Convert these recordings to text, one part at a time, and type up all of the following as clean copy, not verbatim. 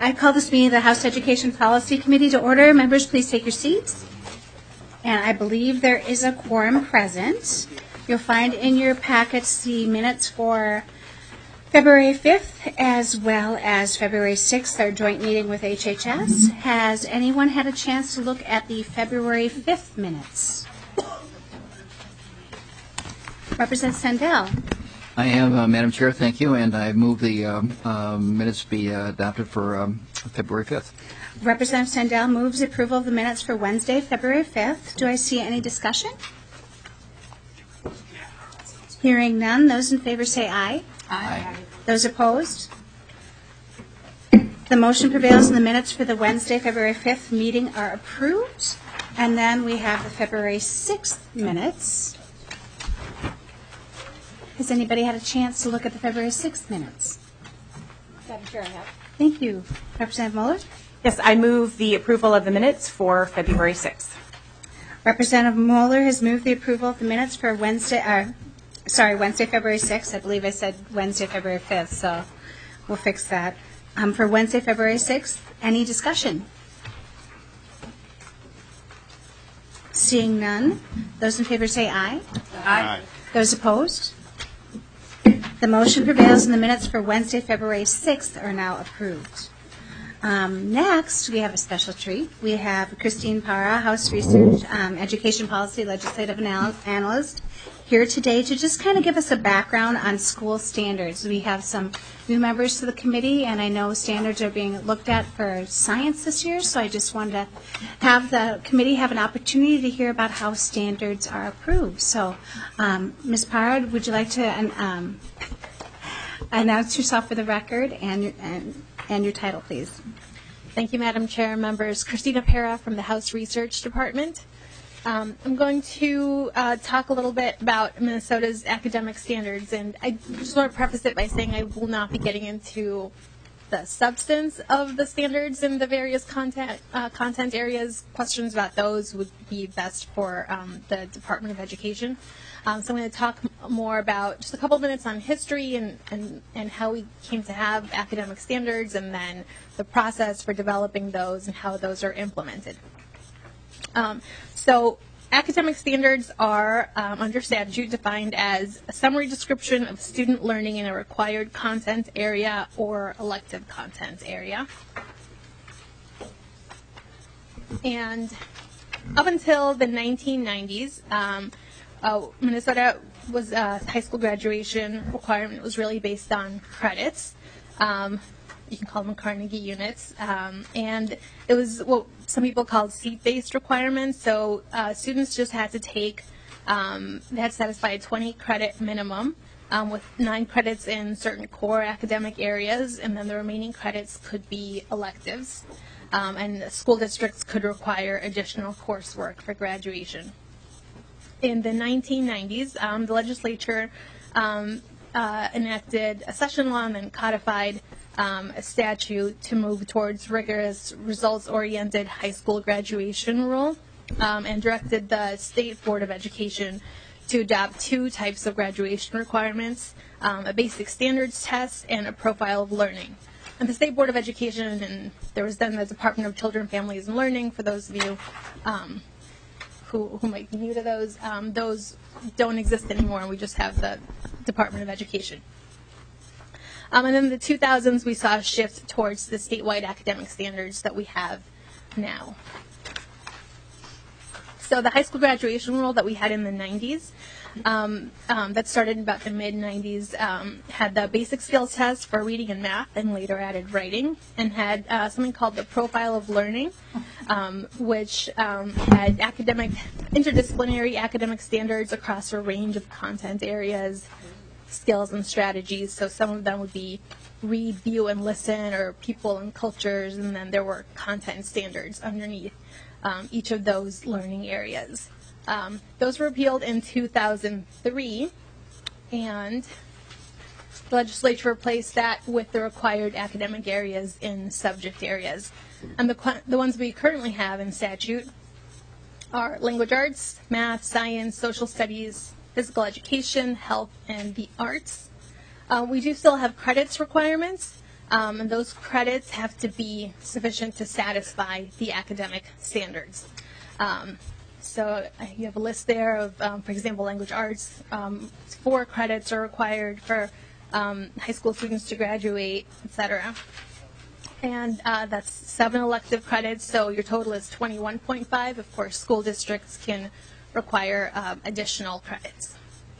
I call this meeting of the House Education Policy Committee to order. Members, please take your seats. And I believe there is a quorum present. You'll find in your packets the minutes for February 5th as well as February 6th, our joint meeting with HHS. Has anyone had a chance to look at the February 5th minutes? Representative Sandell. I have, Madam Chair, thank you, and I move the minutes be adopted for February 5th. Representative Sandell moves approval of the minutes for Wednesday, February 5th. Do I see any discussion? Hearing none, those in favor say aye. Aye. Those opposed? The motion prevails and the minutes for the Wednesday, February 5th meeting are approved. And then we have the February 6th minutes. Has anybody had a chance to look at the February 6th minutes? Madam Chair, I have. Thank you. Representative Mueller? Yes, I move the approval of the minutes for February 6th. Representative Mueller has moved the approval of the minutes for Wednesday, February 6th. I believe I said Wednesday, February 5th, so we'll fix that. For Wednesday, February 6th, any discussion? Seeing none, those in favor say aye. Aye. Those opposed? The motion prevails and the minutes for Wednesday, February 6th are now approved. Next, we have a special treat. We have Christine Para, House Research, Education Policy Legislative Analyst, here today to just kind of give us a background on school standards. We have some new members to the committee, and I know standards are being looked at for science this year, so I just wanted to have the committee have an opportunity to hear about how standards are approved. So, Ms. Para, would you like to announce yourself for the record and your title, please? Thank you, Madam Chair. Members, Christina Para from the House Research Department. I'm going to talk a little bit about Minnesota's academic standards, and I just want to preface it by saying I will not be getting into the substance of the standards in the various content areas. Questions about those would be best for the Department of Education. So I'm going to talk more about just a couple of minutes on history and how we came to have academic standards, and then the process for developing those and how those are implemented. So academic standards are, under statute, defined as a summary description of student learning in a required content area or elective content area. And up until the 1990s, Minnesota was high school graduation requirement was really based on credits. You can call them Carnegie units. And it was what some people called seat-based requirements. So students just had to take, they had to satisfy a 20-credit minimum with 9 credits in certain core academic areas, and then the remaining credits could be electives. And school districts could require additional coursework for graduation. In the 1990s, the legislature enacted a session law and then codified a statute to move towards rigorous results-oriented high school graduation rule, and directed the State Board of Education to adopt 2 types of graduation requirements, a basic standards test and a profile of learning. And the State Board of Education, and there was then the Department of Children, Families, and Learning, for those of you who might be new to those don't exist anymore, and we just have the Department of Education. And then in the 2000s, we saw a shift towards the statewide academic standards that we have now. So the high school graduation rule that we had in the 90s, that started in about the mid-90s, had the basic skills test for reading and math, and later added writing, and had something called the profile of learning, which had interdisciplinary academic standards across a range of content areas, skills, and strategies. So some of them would be read, view, and listen, or people and cultures, and then there were content standards underneath each of those learning areas. Those were repealed in 2003, and the legislature replaced that with the required academic areas in subject areas. And the ones we currently have in statute are language arts, math, science, social studies, physical education, health, and the arts. We do still have credits requirements, And those credits have to be sufficient to satisfy the academic standards. So you have a list there of, for example, language arts. 4 credits are required for high school students to graduate, etc. And that's 7 elective credits, so your total is 21.5. Of course, school districts can require additional credits.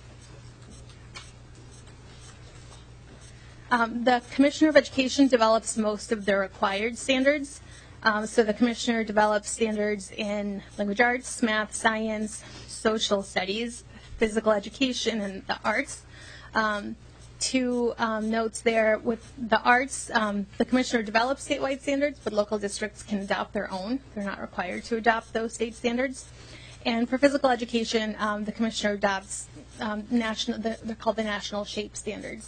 The Commissioner of Education develops most of the required standards. So the Commissioner develops standards in language arts, math, science, social studies, physical education, and the arts. 2 notes there with the arts. The Commissioner develops statewide standards, but local districts can adopt their own. They're not required to adopt those state standards. And for physical education, the Commissioner adopts they're called the National SHAPE standards.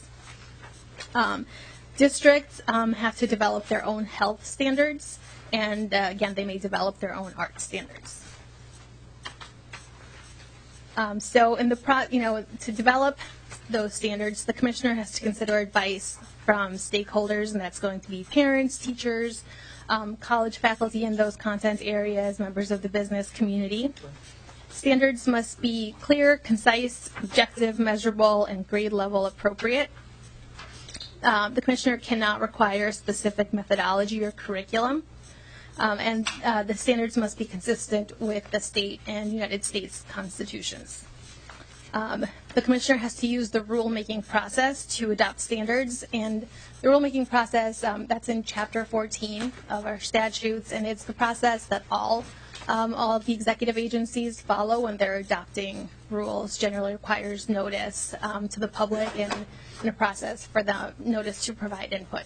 Districts have to develop their own health standards, and again, they may develop their own art standards. So in to develop those standards, the Commissioner has to consider advice from stakeholders, and that's going to be parents, teachers, college faculty in those content areas, members of the business community. Standards must be clear, concise, objective, measurable, and grade level appropriate. The Commissioner cannot require specific methodology or curriculum, and the standards must be consistent with the state and United States constitutions. The Commissioner has to use the rulemaking process to adopt standards, and the rulemaking process, that's in Chapter 14 of our statutes, and it's the process that all of the executive agencies follow when they're adopting rules. Generally requires notice to the public and a process for the notice to provide input.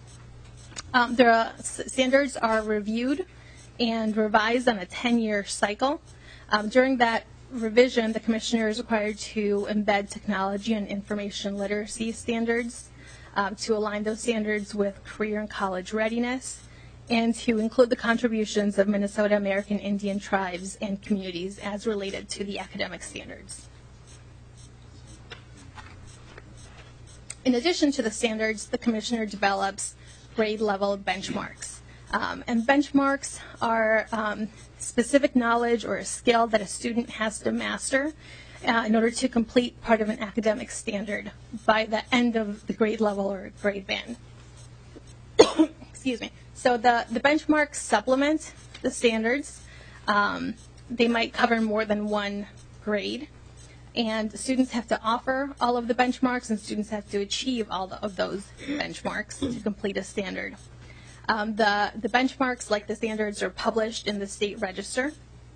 Standards are reviewed and revised on a 10-year cycle. During that revision, the Commissioner is required to embed technology and information literacy standards to align those standards with career and college readiness, and to include the contributions of Minnesota American Indian tribes and communities as related to the academic standards. In addition to the standards, the Commissioner develops grade level benchmarks. And benchmarks are specific knowledge or a skill that a student has to master in order to complete part of an academic standard by the end of the grade level or grade band. Excuse me. So the benchmarks supplement the standards. They might cover more than one grade. And students have to offer all of the benchmarks, and students have to achieve all of those benchmarks to complete a standard. The benchmarks, like the standards, are published in the state register.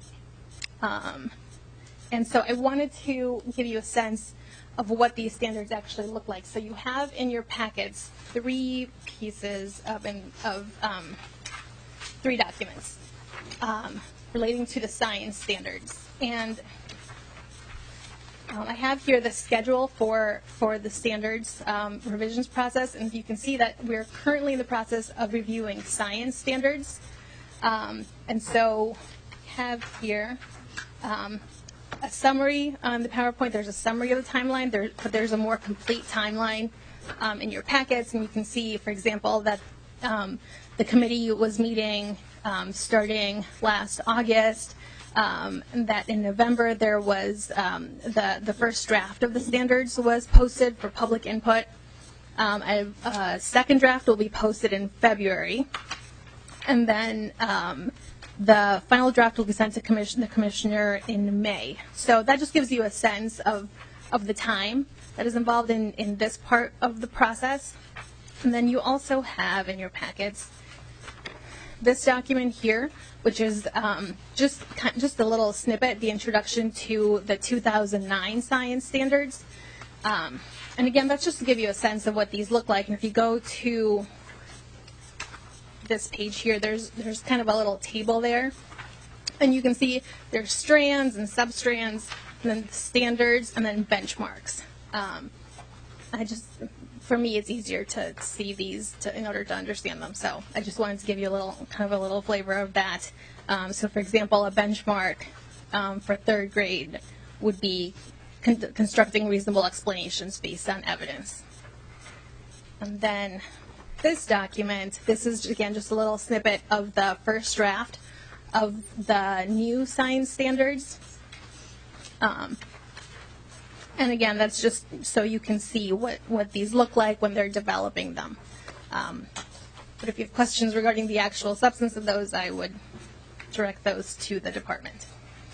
And so I wanted to give you a sense of what these standards actually look like. So you have in your packets 3 pieces of 3 documents relating to the science standards. And I have here the schedule for the standards revisions process, and you can see that we're currently in the process of reviewing science standards. And so I have here a summary on the PowerPoint. There's a summary of the timeline, but there's a more complete timeline in your packets, and you can see, for example, that the committee was meeting starting last August. And that in November there was the first draft of the standards was posted for public input. A second draft will be posted in February, and then the final draft will be sent to the Commissioner in May. So that just gives you a sense of the time that is involved in this part of the process. And then you also have in your packets this document here, which is just a little snippet, the introduction to the 2009 science standards. And again, that's just to give you a sense of what these look like. And if you go to this page here, there's kind of a little table there. And you can see there's strands and substrands, and then standards, and then benchmarks. For me, it's easier to see these in order to understand them. So I just wanted to give you a little flavor of that. So, for example, a benchmark for 3rd grade would be constructing reasonable explanations based on evidence. And then this document, this is, again, just a little snippet of the first draft of the new science standards. And again, that's just so you can see what these look like when they're developing them. But if you have questions regarding the actual substance of those, I would direct those to the department.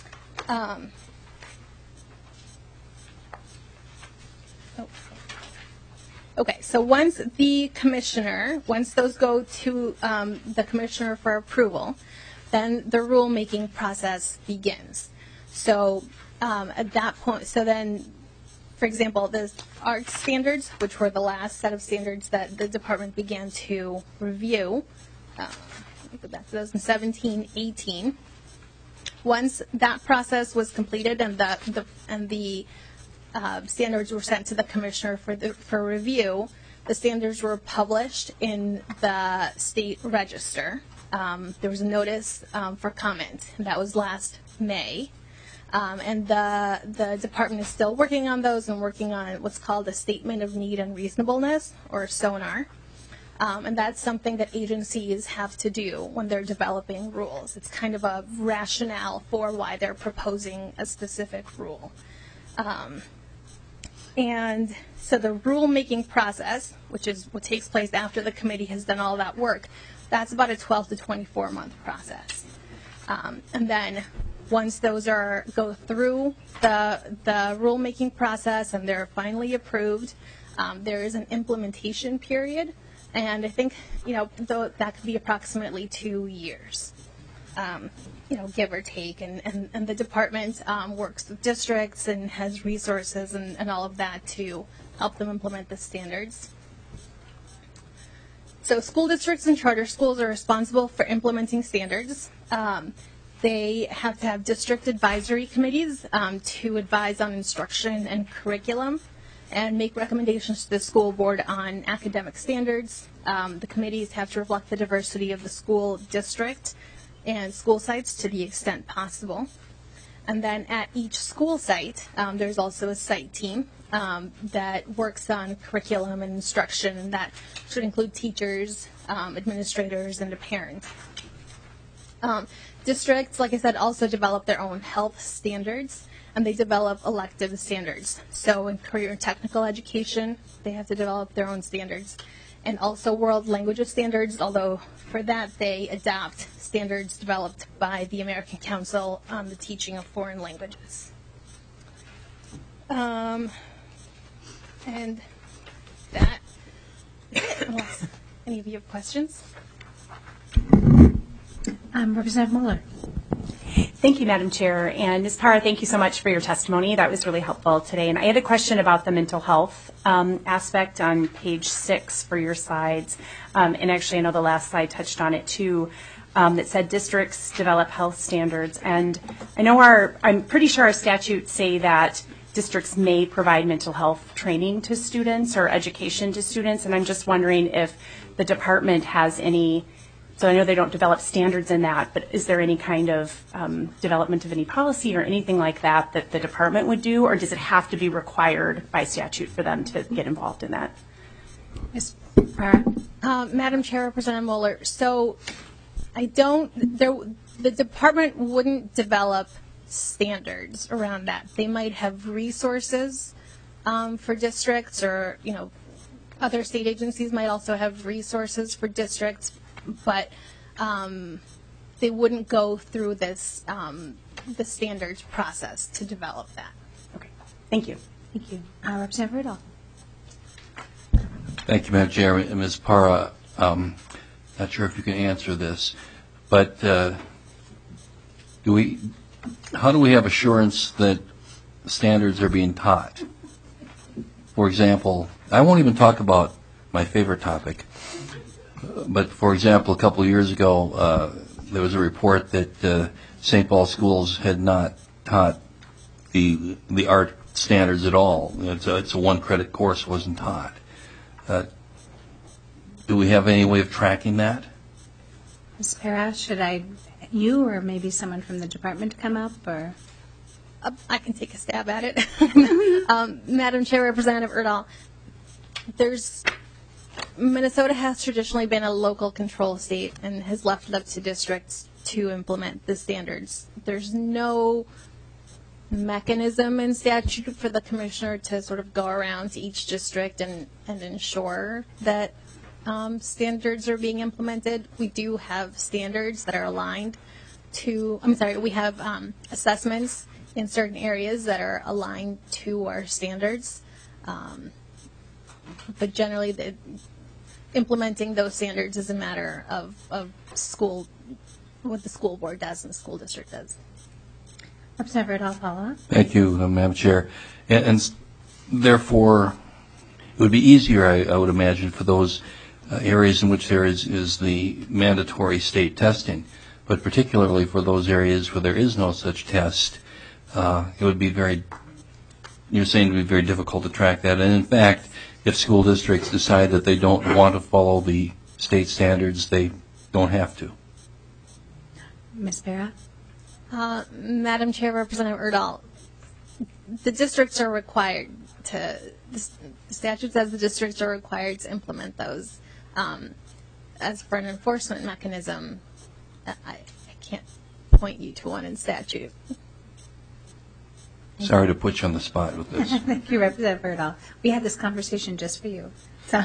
Okay, so once those go to the commissioner for approval, then the rulemaking process begins. So at that point, so then, for example, the ARC standards, which were the last set of standards that the department began to review, let me go back to 2017-18. Once that process was completed and the standards were sent to the commissioner for review, the standards were published in the state register. There was a notice for comment. That was last May. And the department is still working on those and working on what's called a Statement of Need and Reasonableness, or SONAR. And that's something that agencies have to do when they're developing rules. It's kind of a rationale for why they're proposing a specific rule. And so the rulemaking process, which is what takes place after the committee has done all that work, that's about a 12 to 24 month process. And then once those go through the rulemaking process and they're finally approved, there is an implementation period. And I think, that could be approximately 2 years. Give or take, and the department works with districts and has resources and all of that to help them implement the standards. So school districts and charter schools are responsible for implementing standards. They have to have district advisory committees to advise on instruction and curriculum and make recommendations to the school board on academic standards. The committees have to reflect the diversity of the school district and school sites to the extent possible. And then at each school site, there's also a site team that works on curriculum and instruction, and that should include teachers, administrators, and a parent. Districts, like I said, also develop their own health standards, and they develop elective standards. So in career and technical education, they have to develop their own standards. And also world languages standards, although for that they adopt standards developed by the American Council on the Teaching of Foreign Languages. And that, unless any of you have questions. Representative Mueller. Thank you, Madam Chair. And Ms. Parra, thank you so much for your testimony. That was really helpful today. And I had a question about the mental health aspect on page 6 for your slides. And actually, I know the last slide touched on it too, that said districts develop health standards. And I know I'm pretty sure our statutes say that districts may provide mental health training to students or education to students. And I'm just wondering if the department has any. So I know they don't develop standards in that, but is there any kind of development of any policy or anything like that that the department would do, or does it have to be required by statute for them to get involved in that? Ms. Parra. Madam Chair, Representative Mueller, so the department wouldn't develop standards around that. They might have resources for districts, or, other state agencies might also have resources for districts, but they wouldn't go through this the standards process to develop that. Okay, thank you. Thank you. Representative Rudolph. Thank you, Madam Chair. Ms. Parra, not sure if you can answer this, but how do we have assurance that standards are being taught? For example, I won't even talk about my favorite topic, but for example, a couple of years ago, there was a report that St. Paul schools had not taught the art standards at all. It's a one-credit course, wasn't taught. Do we have any way of tracking that? Ms. Parra, should you or maybe someone from the department come up, or? I can take a stab at it. Madam Chair, Representative Erdahl, there's Minnesota has traditionally been a local control state and has left it up to districts to implement the standards. There's no mechanism in statute for the commissioner to sort of go around to each district and ensure that standards are being implemented. We do have standards that are aligned to, we have assessments in certain areas that are aligned to our standards. But generally, implementing those standards is a matter of school, what the school board does and the school district does. Representative Erdahl, follow-up. Thank you, Madam Chair. And therefore, it would be easier, I would imagine, for those areas in which there is the mandatory state testing. But particularly for those areas where there is no such test, it would be you're saying it would be very difficult to track that. And in fact, if school districts decide that they don't want to follow the state standards, they don't have to. Ms. Barra? Madam Chair, Representative Erdahl, the districts are required to, the statute says the districts are required to implement those. As for an enforcement mechanism, I can't point you to one in statute. Sorry to put you on the spot with this. Thank you, Representative Erdahl. We had this conversation just for you. So,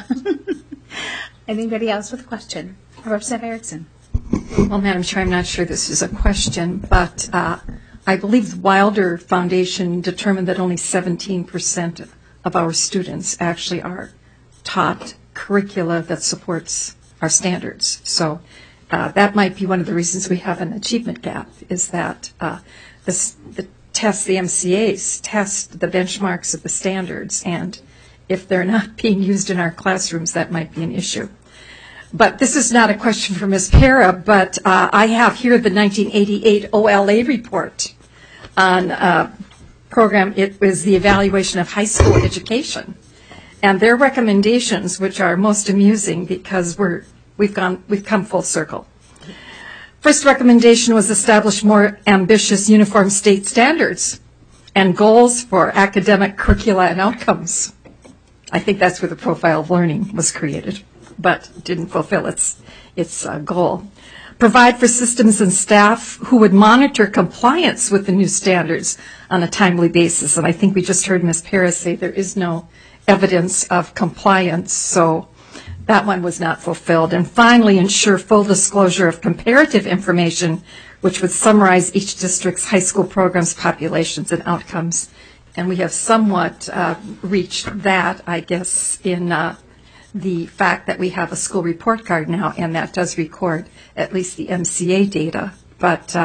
anybody else with a question? Representative Erickson. Well, Madam Chair, I'm not sure this is a question, but I believe the Wilder Foundation determined that only 17% of our students actually are taught curricula that supports our standards. So that might be one of the reasons we have an achievement gap, is that the MCAs test the benchmarks of the standards, and if they're not being used in our classrooms, that might be an issue. But this is not a question for Ms. Para, but I have here the 1988 OLA report on program. It was the evaluation of high school education, and their recommendations, which are most amusing because we've come full circle. First recommendation was establish more ambitious uniform state standards and goals for academic curricula and outcomes. I think that's where the profile of learning was created, but didn't fulfill its goal. Provide for systems and staff who would monitor compliance with the new standards on a timely basis. And I think we just heard Ms. Paris say there is no evidence of compliance, so that one was not fulfilled. And finally, ensure full disclosure of comparative information, which would summarize each district's high school programs, populations, and outcomes. And we have somewhat reached that, I guess, in the fact that we have a school report card now, and that does record at least the MCA data. But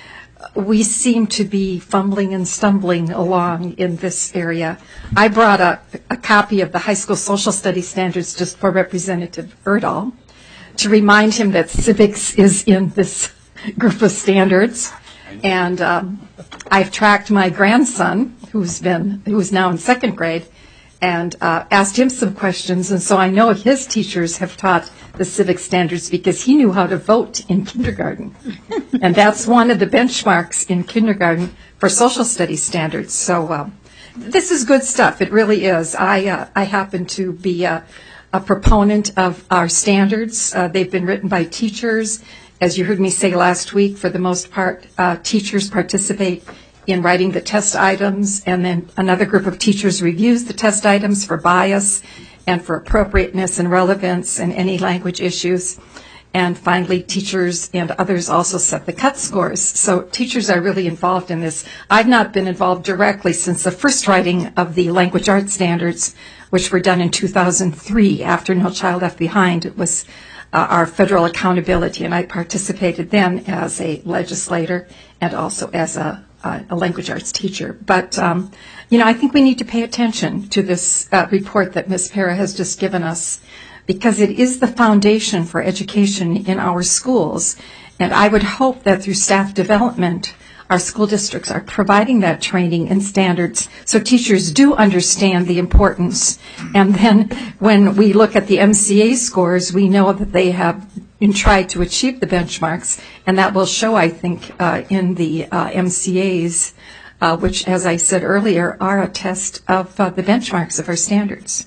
we seem to be fumbling and stumbling along in this area. I brought a copy of the high school social studies standards just for Representative Erdahl to remind him that civics is in this group of standards. And I've tracked my grandson, who's now in second grade, and asked him some questions. And so I know his teachers have taught the civic standards because he knew how to vote in kindergarten. And that's one of the benchmarks in kindergarten for social studies standards. So this is good stuff. It really is. I happen to be a proponent of our standards. They've been written by teachers. As you heard me say last week, for the most part, teachers participate in writing the test items, and then another group of teachers reviews the test items for bias and for appropriateness and relevance and any language issues. And finally, teachers and others also set the cut scores. So teachers are really involved in this. I've not been involved directly since the first writing of the language arts standards, which were done in 2003 after No Child Left Behind. It was our federal accountability, and I participated then as a legislator and also as a language arts teacher. But, I think we need to pay attention to this report that Ms. Para has just given us, because it is the foundation for education in our schools. And I would hope that through staff development, our school districts are providing that training and standards so teachers do understand the importance. And then when we look at the MCA scores, we know that they have tried to achieve the benchmarks, and that will show, I think, in the MCAs, which, as I said earlier, are a test of the benchmarks of our standards.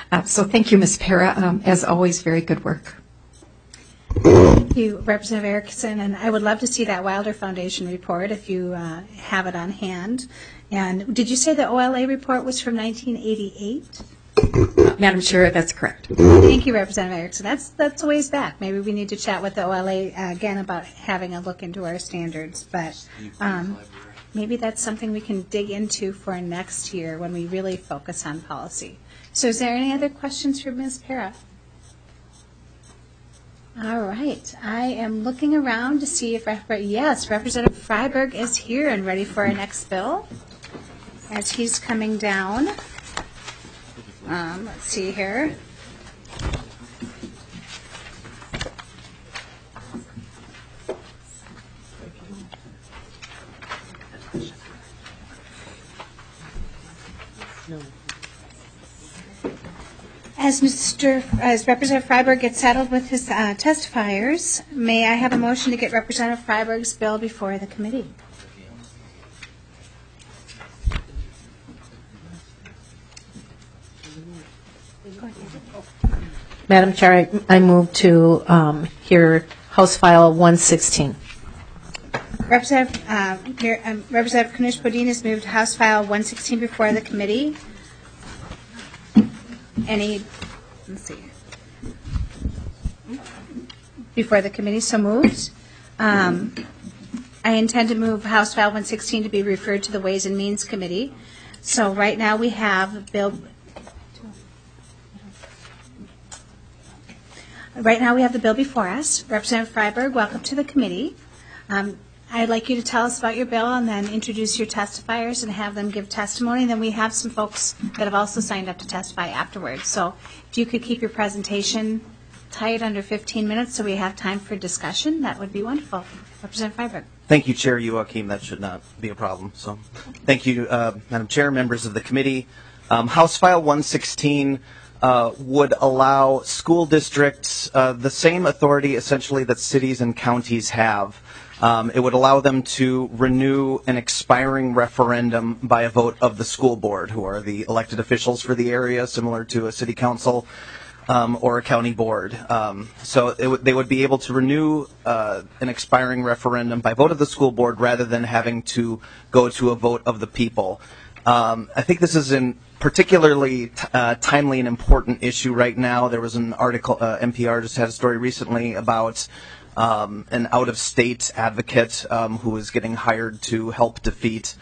So thank you, Ms. Para. As always, very good work. Thank you, Representative Erickson, and I would love to see that Wilder Foundation report if you have it on hand. And did you say the OLA report was from 1988? Madam Chair, that's correct. Thank you, Representative Erickson. That's a ways back. Maybe we need to chat with the OLA again about having a look into our standards, but maybe that's something we can dig into for next year when we really focus on policy. So is there any other questions for Ms. Para? All right. I am looking around to see if, yes, Representative Freiberg is here and ready for our next bill as he's coming down. Let's see here. As Representative Freiberg gets settled with his testifiers, may I have a motion to get Representative Freiberg's bill before the committee? Madam Chair, I move to hear House File 116. Representative Kunesh-Podein has moved House File 116 before the committee. Let's see. Before the committee, so moved. I intend to move House File 116 to be referred to the Ways and Means Committee. So right now we have the bill before us. Representative Freiberg, welcome to the committee. I'd like you to tell us about your bill and then introduce your testifiers and have them give testimony. And then we have some folks that have also signed up to testify afterwards. So if you could keep your presentation tight under 15 minutes so we have time for discussion, that would be wonderful. Representative Freiberg. Thank you, Chair Joachim. That should not be a problem. So thank you, Madam Chair, members of the committee. House File 116 would allow school districts the same authority essentially that cities and counties have. It would allow them to renew an expiring referendum by a vote of the school board, who are the elected officials for the area, similar to a city council or a county board. So they would be able to renew an expiring referendum by vote of the school board rather than having to go to a vote of the people. I think this is a particularly timely and important issue right now. There was an article, NPR just had a story recently about an out-of-state advocate who is getting hired to help defeat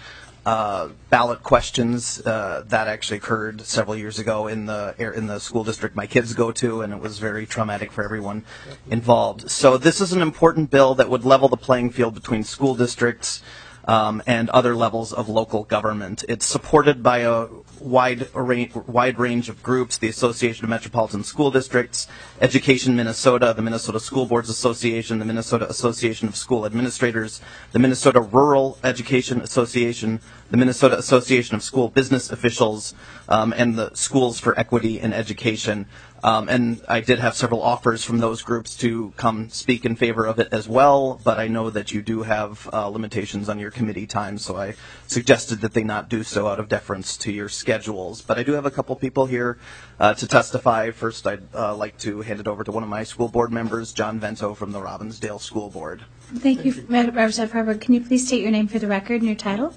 ballot questions that actually occurred several years ago in the school district my kids go to, and it was very traumatic for everyone involved. So this is an important bill that would level the playing field between school districts and other levels of local government. It's supported by a wide range of groups: the Association of Metropolitan School Districts, Education Minnesota, the Minnesota School Boards Association, the Minnesota Association of School Administrators, the Minnesota Rural Education Association, the Minnesota Association of School Business Officials, and the Schools for Equity in Education. And I did have several offers from those groups to come speak in favor of it as well, but I know that you do have limitations on your committee time, so I suggested that they not do so out of deference to your schedules. But I do have a couple people here to testify. First, I'd like to hand it over to one of my school board members, John Vento from the Robbinsdale School Board. Thank you, Representative Freiberg. Can you please state your name for the record and your title?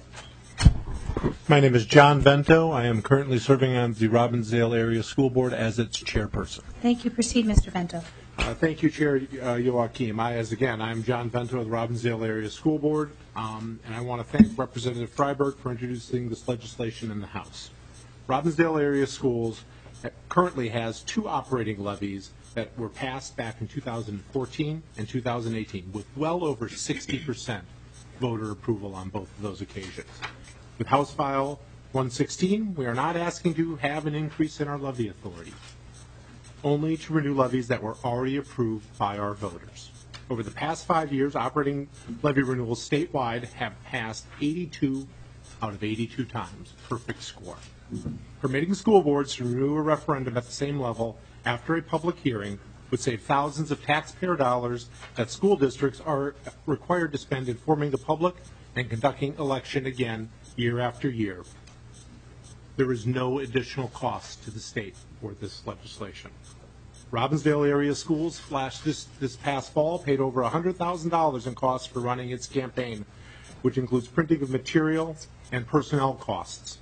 My name is John Vento. I am currently serving on the Robbinsdale Area School Board as its chairperson. Thank you. Proceed, Mr. Vento. Thank you, Chair Joachim. I'm John Vento of the Robbinsdale Area School Board, and I want to thank Representative Freiberg for introducing this legislation in the House. Robbinsdale Area Schools currently has two operating levies that were passed back in 2014 and 2018 with well over 60% voter approval on both of those occasions. With House File 116, we are not asking to have an increase in our levy authority, only to renew levies that were already approved by our voters. Over the past 5 years, operating levy renewals statewide have passed 82 out of 82 times, perfect score. Permitting school boards to renew a referendum at the same level after a public hearing would save thousands of taxpayer dollars that school districts are required to spend informing the public and conducting election again year after year. There is no additional cost to the state for this legislation. Robbinsdale area schools this past fall paid over $100,000 in costs for running its campaign, which includes printing of material and personnel costs.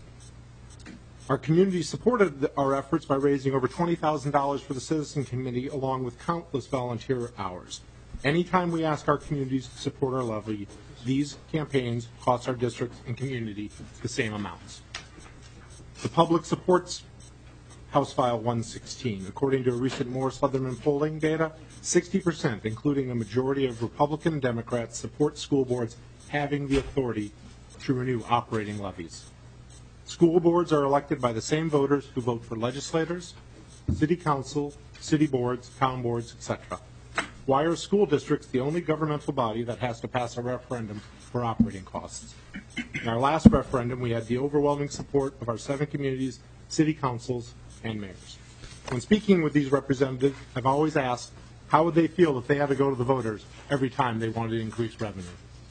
Our community supported our efforts by raising over $20,000 for the Citizen Committee, along with countless volunteer hours. Anytime we ask our communities to support our levy, these campaigns cost our district and community the same amounts. The public supports House File 116. According to a recent Morris-Leatherman polling data, 60%, including a majority of Republican and Democrats, support school boards having the authority to renew operating levies. School boards are elected by the same voters who vote for legislators, city council, city boards, town boards, etc. Why are school districts the only governmental body that has to pass a referendum for operating costs? In our last referendum, we had the overwhelming support of our 7 communities, city councils, and mayors. When speaking with these representatives, I've always asked how would they feel if they had to go to the voters every time they wanted to increase revenue.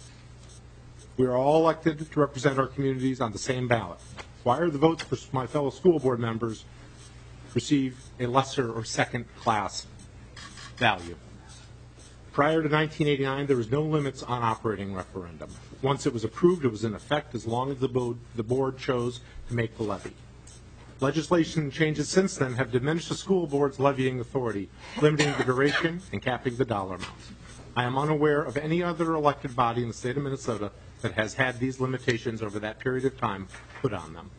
We are all elected to represent our communities on the same ballot. Why are the votes for my fellow school board members receive a lesser or second class value? Prior to 1989, there was no limits on operating referendum. Once it was approved, it was in effect as long as the board chose to make the levy. Legislation changes since then have diminished the school board's levying authority, limiting the duration and capping the dollar amounts. I am unaware of any other elected body in the state of Minnesota that has had these limitations over that period of time put on them.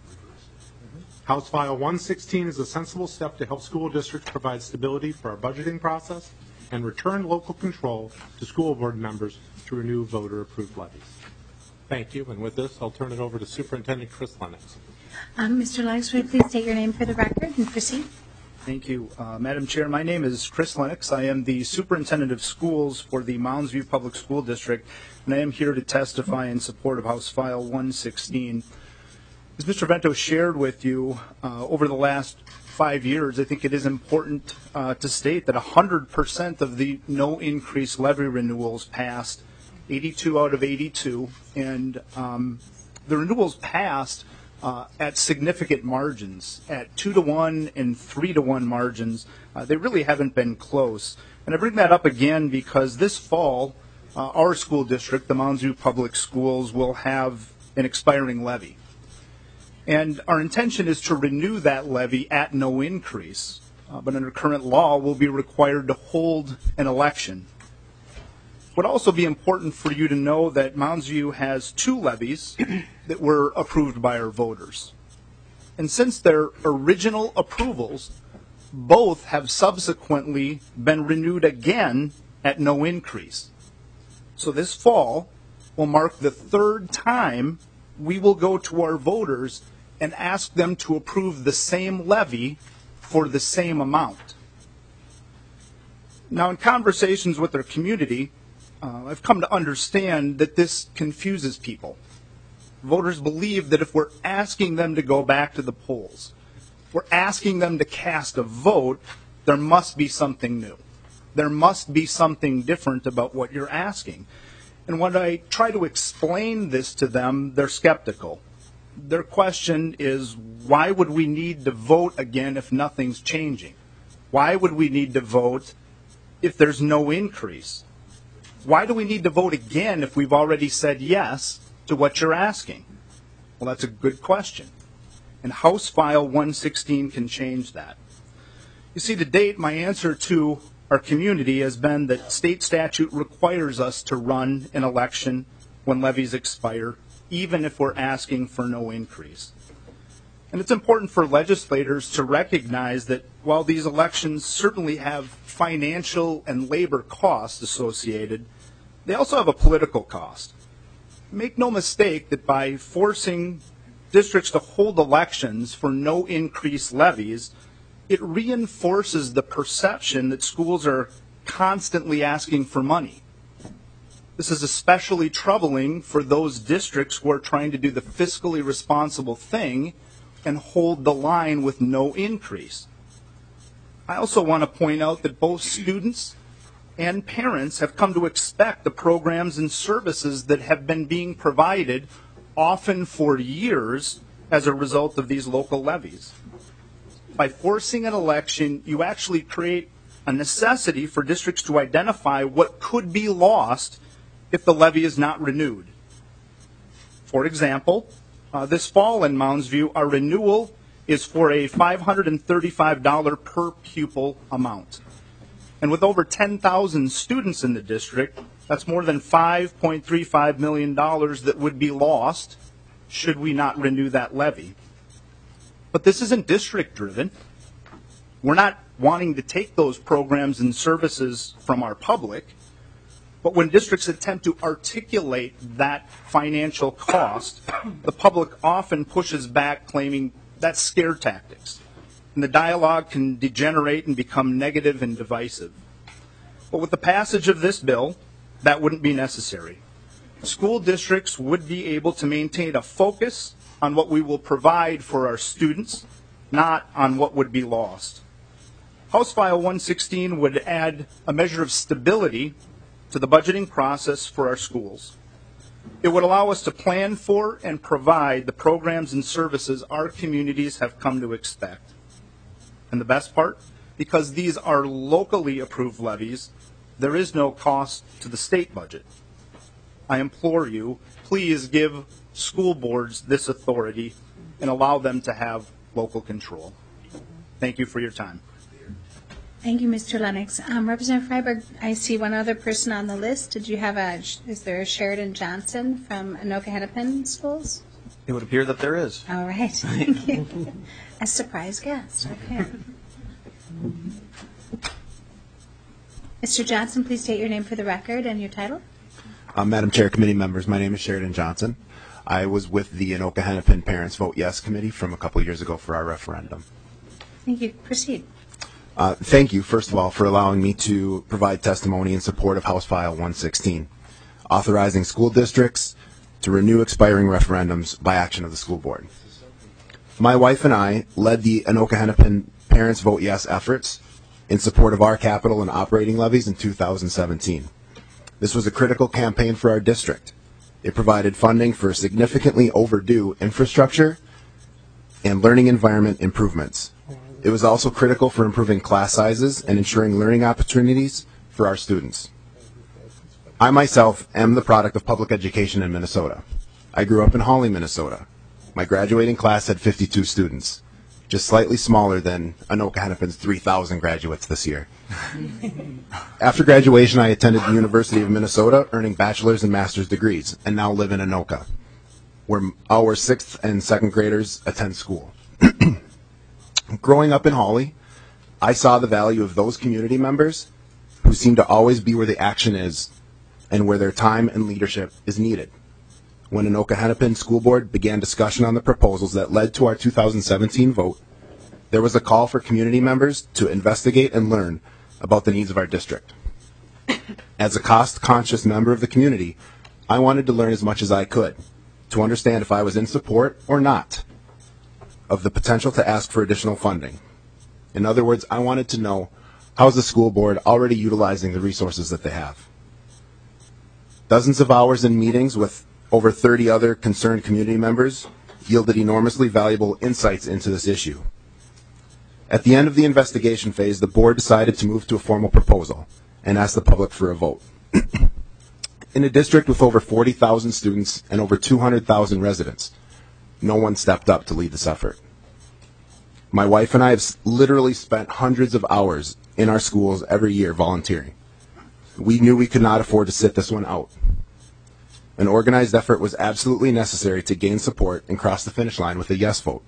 House File 116 is a sensible step to help school districts provide stability for our budgeting process and return local control to school board members to renew voter-approved levies. Thank you, and with this, I'll turn it over to Superintendent Chris Lennox. Mr. Lennox, would you please state your name for the record and proceed? Thank you. Madam Chair, my name is Chris Lennox. I am the Superintendent of Schools for the Mounds View Public School District, and I am here to testify in support of House File 116. As Mr. Vento shared with you, over the last 5 years, I think it is important to state that 100% of the no increase levy renewals passed, 82 out of 82, and the renewals passed at significant margins, at 2-to-1 and 3-to-1 margins. They really haven't been close. And I bring that up again because this fall, our school district, the Mounds View Public Schools, will have an expiring levy. And our intention is to renew that levy at no increase. But under current law, we'll be required to hold an election. It would also be important for you to know that Mounds View has 2 levies that were approved by our voters. And since their original approvals, both have subsequently been renewed again at no increase. So this fall will mark the 3rd time we will go to our voters and ask them to approve the same levy for the same amount. Now, in conversations with our community, I've come to understand that this confuses people. Voters believe that if we're asking them to go back to the polls, we're asking them to cast a vote, there must be something new. There must be something different about what you're asking. And when I try to explain this to them, they're skeptical. Their question is, why would we need to vote again if nothing's changing? Why would we need to vote if there's no increase? Why do we need to vote again if we've already said yes to what you're asking? Well, that's a good question. And House File 116 can change that. You see, to date, my answer to our community has been that state statute requires us to run an election when levies expire, even if we're asking for no increase. And it's important for legislators to recognize that while these elections certainly have financial and labor costs associated, they also have a political cost. Make no mistake that by forcing districts to hold elections for no increased levies, it reinforces the perception that schools are constantly asking for money. This is especially troubling for those districts who are trying to do the fiscally responsible thing and hold the line with no increase. I also want to point out that both students and parents have come to expect the programs and services that have been being provided, often for years, as a result of these local levies. By forcing an election, you actually create a necessity for districts to identify what could be lost if the levy is not renewed. For example, this fall in Mounds View, our renewal is for a $535 per pupil amount. And with over 10,000 students in the district, that's more than $5.35 million that would be lost should we not renew that levy. But this isn't district driven. We're not wanting to take those programs and services from our public. But when districts attempt to articulate that financial cost, the public often pushes back, claiming that's scare tactics. And the dialogue can degenerate and become negative and divisive. But with the passage of this bill, that wouldn't be necessary. School districts would be able to maintain a focus on what we will provide for our students, not on what would be lost. House File 116 would add a measure of stability to the budgeting process for our schools. It would allow us to plan for and provide the programs and services our communities have come to expect. And the best part, because these are locally approved levies, there is no cost to the state budget. I implore you, please give school boards this authority and allow them to have local control. Thank you for your time. Thank you, Mr. Lennox. Representative Freiberg, I see one other person on the list. Did you have is there a Sheridan Johnson from Anoka Hennepin Schools? It would appear that there is. All right, thank you. A surprise guest, okay. Mr. Johnson, please state your name for the record and your title. Madam Chair, committee members, my name is Sheridan Johnson. I was with the Anoka Hennepin Parents Vote Yes Committee from a couple years ago for our referendum. Thank you. Proceed. Thank you, first of all, for allowing me to provide testimony in support of House File 116, authorizing school districts to renew expiring referendums by action of the school board. My wife and I led the Anoka Hennepin Parents Vote Yes efforts in support of our capital and operating levies in 2017. This was a critical campaign for our district. It provided funding for significantly overdue infrastructure and learning environment improvements. It was also critical for improving class sizes and ensuring learning opportunities for our students. I myself am the product of public education in Minnesota. I grew up in Hawley, Minnesota. My graduating class had 52 students, just slightly smaller than Anoka Hennepin's 3,000 graduates this year. After graduation, I attended the University of Minnesota, earning bachelor's and master's degrees, and now live in Anoka, where our 6th and 2nd graders attend school. Growing up in Hawley, I saw the value of those community members who seem to always be where the action is and where their time and leadership is needed. When Anoka Hennepin School Board began discussion on the proposals that led to our 2017 vote, there was a call for community members to investigate and learn about the needs of our district. As a cost-conscious member of the community, I wanted to learn as much as I could to understand if I was in support or not of the potential to ask for additional funding. In other words, I wanted to know, how is the school board already utilizing the resources that they have? Dozens of hours in meetings with over 30 other concerned community members yielded enormously valuable insights into this issue. At the end of the investigation phase, the board decided to move to a formal proposal and ask the public for a vote. In a district with over 40,000 students and over 200,000 residents, no one stepped up to lead this effort. My wife and I have literally spent hundreds of hours in our schools every year volunteering. We knew we could not afford to sit this one out. An organized effort was absolutely necessary to gain support and cross the finish line with a yes vote.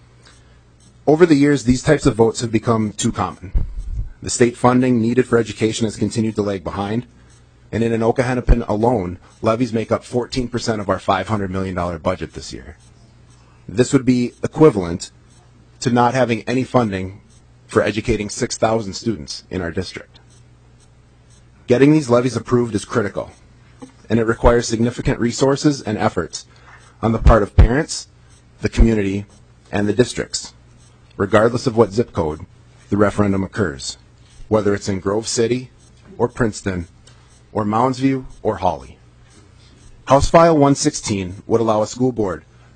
Over the years, these types of votes have become too common. The state funding needed for education has continued to lag behind, and in Anoka Hennepin alone, levies make up 14% of our $500 million budget this year. This would be equivalent to not having any funding for educating 6,000 students in our district. Getting these levies approved is critical, and it requires significant resources and efforts on the part of parents, the community, and the districts, regardless of what zip code the referendum occurs, whether it's in Grove City or Princeton or Mounds View or Hawley. House File 116 would allow a school board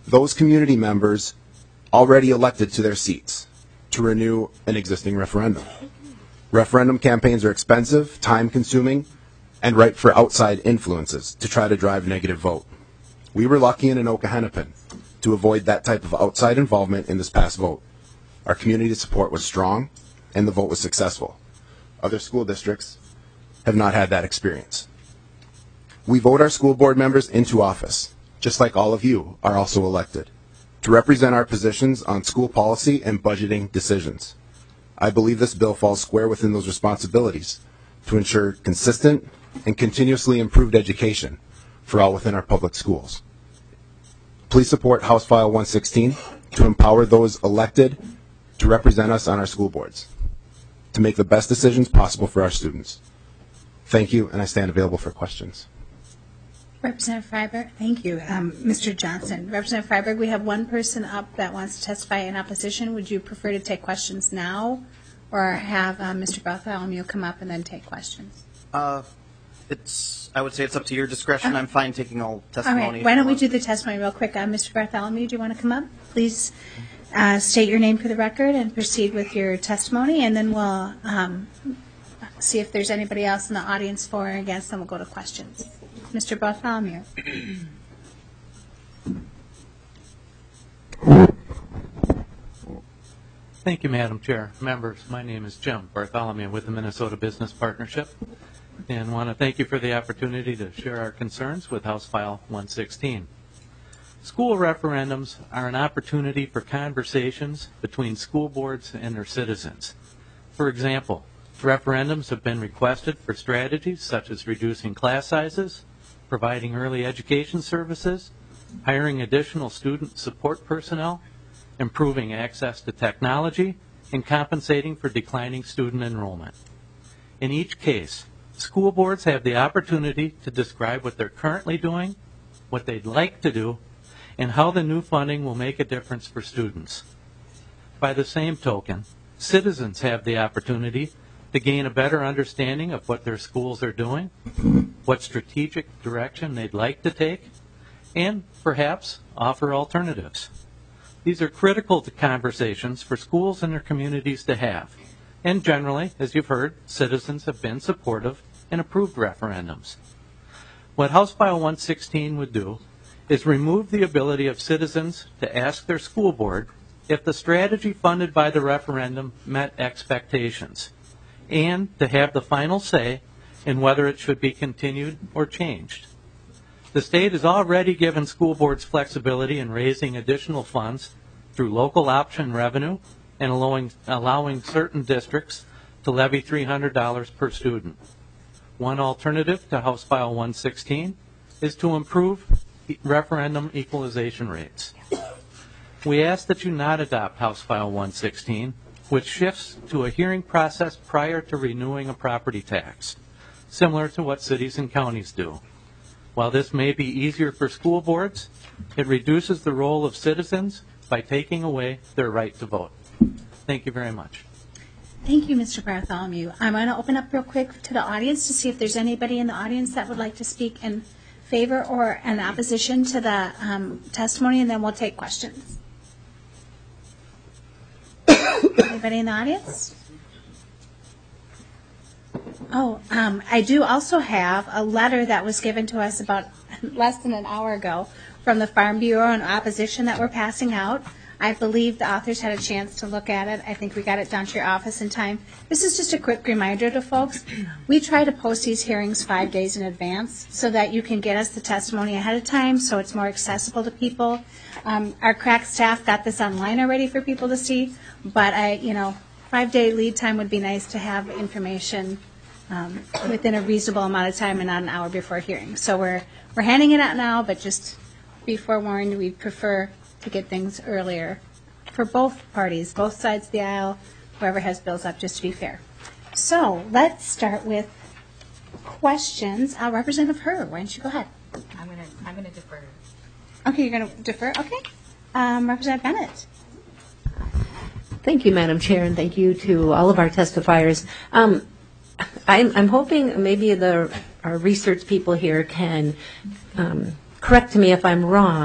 those community members already elected to their seats to renew an existing referendum. Referendum campaigns are expensive, time-consuming, and ripe for outside influences to try to drive negative vote. We were lucky in Anoka Hennepin to avoid that type of outside involvement in this past vote. Our community support was strong, and the vote was successful. Other school districts have not had that experience. We vote our school board members into office, just like all of you are also elected, to represent our positions on school policy and budgeting decisions. I believe this bill falls square within those responsibilities to ensure consistent and continuously improved education for all within our public schools. Please support House File 116 to empower those elected to represent us on our school boards, to make the best decisions possible for our students. Thank you, and I stand available for questions. Representative Freiberg, thank you. Mr. Johnson. Representative Freiberg, we have one person up that wants to testify in opposition. Would you prefer to take questions now or have Mr. Bartholomew come up and then take questions? I would say it's up to your discretion. I'm fine taking all testimony. All right. Why don't we do the testimony real quick? Mr. Bartholomew, do you want to come up? Please state your name for the record and proceed with your testimony, and then we'll see if there's anybody else in the audience for or against, then we'll go to questions. Mr. Bartholomew. Thank you, Madam Chair. Members, my name is Jim Bartholomew with the Minnesota Business Partnership, and want to thank you for the opportunity to share our concerns with House File 116. School referendums are an opportunity for conversations between school boards and their citizens. For example, referendums have been requested for strategies such as reducing class sizes, providing early education services, hiring additional student support personnel, improving access to technology, and compensating for declining student enrollment. In each case, school boards have the opportunity to describe what they're currently doing, what they'd like to do, and how the new funding will make a difference for students. By the same token, citizens have the opportunity to gain a better understanding of what their schools are doing, what strategic direction they'd like to take, and perhaps offer alternatives. These are critical to conversations for schools and their communities to have. And generally, as you've heard, citizens have been supportive and approved referendums. What House File 116 would do is remove the ability of citizens to ask their school board if the strategy funded by the referendum met expectations, and to have the final say in whether it should be continued or changed. The state has already given school boards flexibility in raising additional funds through local option revenue and allowing certain districts to levy $300 per student. One alternative to House File 116 is to improve referendum equalization rates. We ask that you not adopt House File 116, which shifts to a hearing process prior to renewing a property tax, similar to what cities and counties do. While this may be easier for school boards, it reduces the role of citizens by taking away their right to vote. Thank you very much. Thank you, Mr. Bartholomew. I'm going to open up real quick to the audience to see if there's anybody in the audience that would like to speak in favor or in opposition to the testimony, and then we'll take questions. Anybody in the audience? Oh, I do also have a letter that was given to us about less than an hour ago from the Farm Bureau in opposition that we're passing out. I believe the authors had a chance to look at it. I think we got it down to your office in time. This is just a quick reminder to folks. We try to post these hearings 5 days in advance so that you can get us the testimony ahead of time so it's more accessible to people. Our crack staff got this online already for people to see, but 5-day lead time would be nice to have information within a reasonable amount of time and not an hour before hearing. So we're handing it out now, but just be forewarned, we prefer to get things earlier for both parties, both sides of the aisle, whoever has bills up, just to be fair. So let's start with questions. Representative Herr, why don't you go ahead? I'm going to defer. Okay, you're going to defer? Okay. Representative Bennett. Thank you, Madam Chair, and thank you to all of our testifiers. I'm hoping maybe our research people here can correct me if I'm wrong,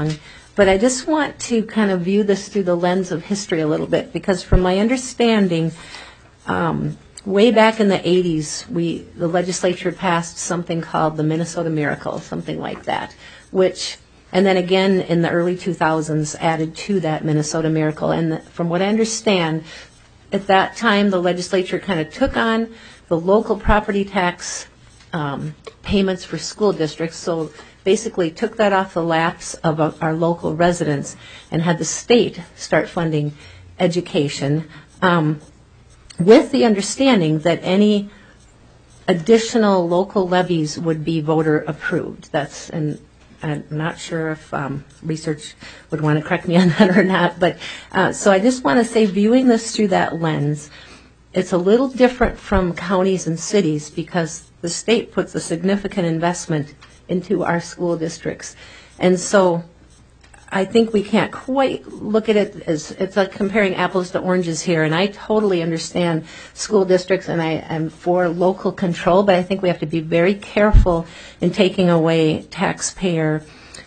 But I just want to kind of view this through the lens of history a little bit, because from my understanding, way back in the 80s, the legislature passed something called the Minnesota Miracle, something like that, and then again in the early 2000s added to that Minnesota Miracle. And from what I understand, at that time the legislature kind of took on the local property tax payments for school districts, so basically took that off the laps of our local residents and had the state start funding education, with the understanding that any additional local levies would be voter approved. And I'm not sure if research would want to correct me on that or not, but so I just want to say, viewing this through that lens, it's a little different from counties and cities because the state puts a significant investment into our school districts. And so I think we can't quite look at it as, it's like comparing apples to oranges here, and I totally understand school districts and I am for local control, but I think we have to be very careful in taking away taxpayer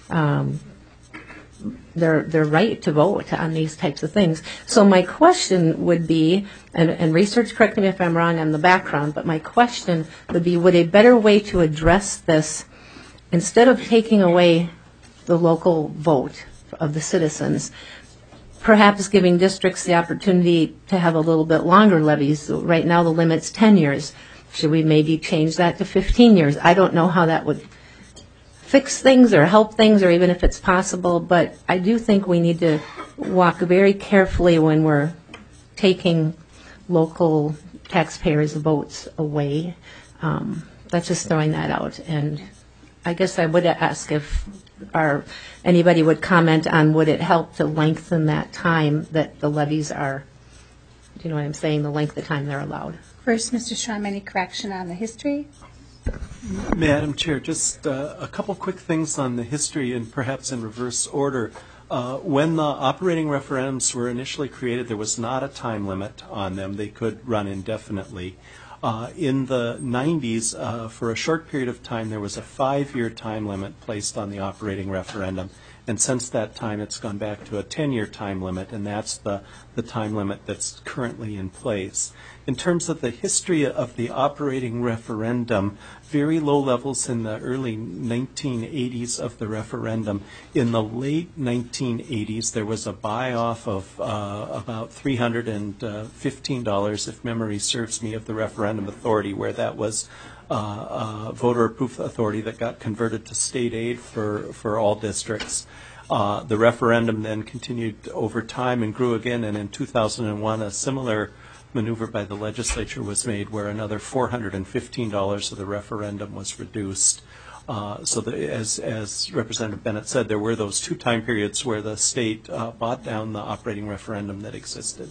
their right to vote on these types of things. So my question would be, and research, correct me if I'm wrong on the background, but my question would be, would a better way to address this, instead of taking away the local vote of the citizens, perhaps giving districts the opportunity to have a little bit longer levies? Right now the limit's 10 years. Should we maybe change that to 15 years? I don't know how that would fix things or help things, or even if it's possible, but I do think we need to walk very carefully when we're taking local taxpayers' votes away. That's just throwing that out. And I guess I would ask if anybody would comment on, would it help to lengthen that time that the levies are, do you know what I'm saying, the length of time they're allowed? First, Mr. Strom, any correction on the history? Madam Chair, just a couple quick things on the history, and perhaps in reverse order. When the operating referendums were initially created, there was not a time limit on them. They could run indefinitely. In the 90s, for a short period of time, there was a 5-year time limit placed on the operating referendum. And since that time, it's gone back to a 10-year time limit, and that's the time limit that's currently in place. In terms of the history of the operating referendum, very low levels in the early 1980s of the referendum. In the late 1980s, there was a buy-off of about $315, if memory serves me, of the referendum authority, where that was voter-approved authority that got converted to state aid for all districts. The referendum then continued over time and grew again, and in 2001 a similar maneuver by the legislature was made where another $415 of the referendum was reduced. So as Representative Bennett said, there were those two time periods where the state bought down the operating referendum that existed.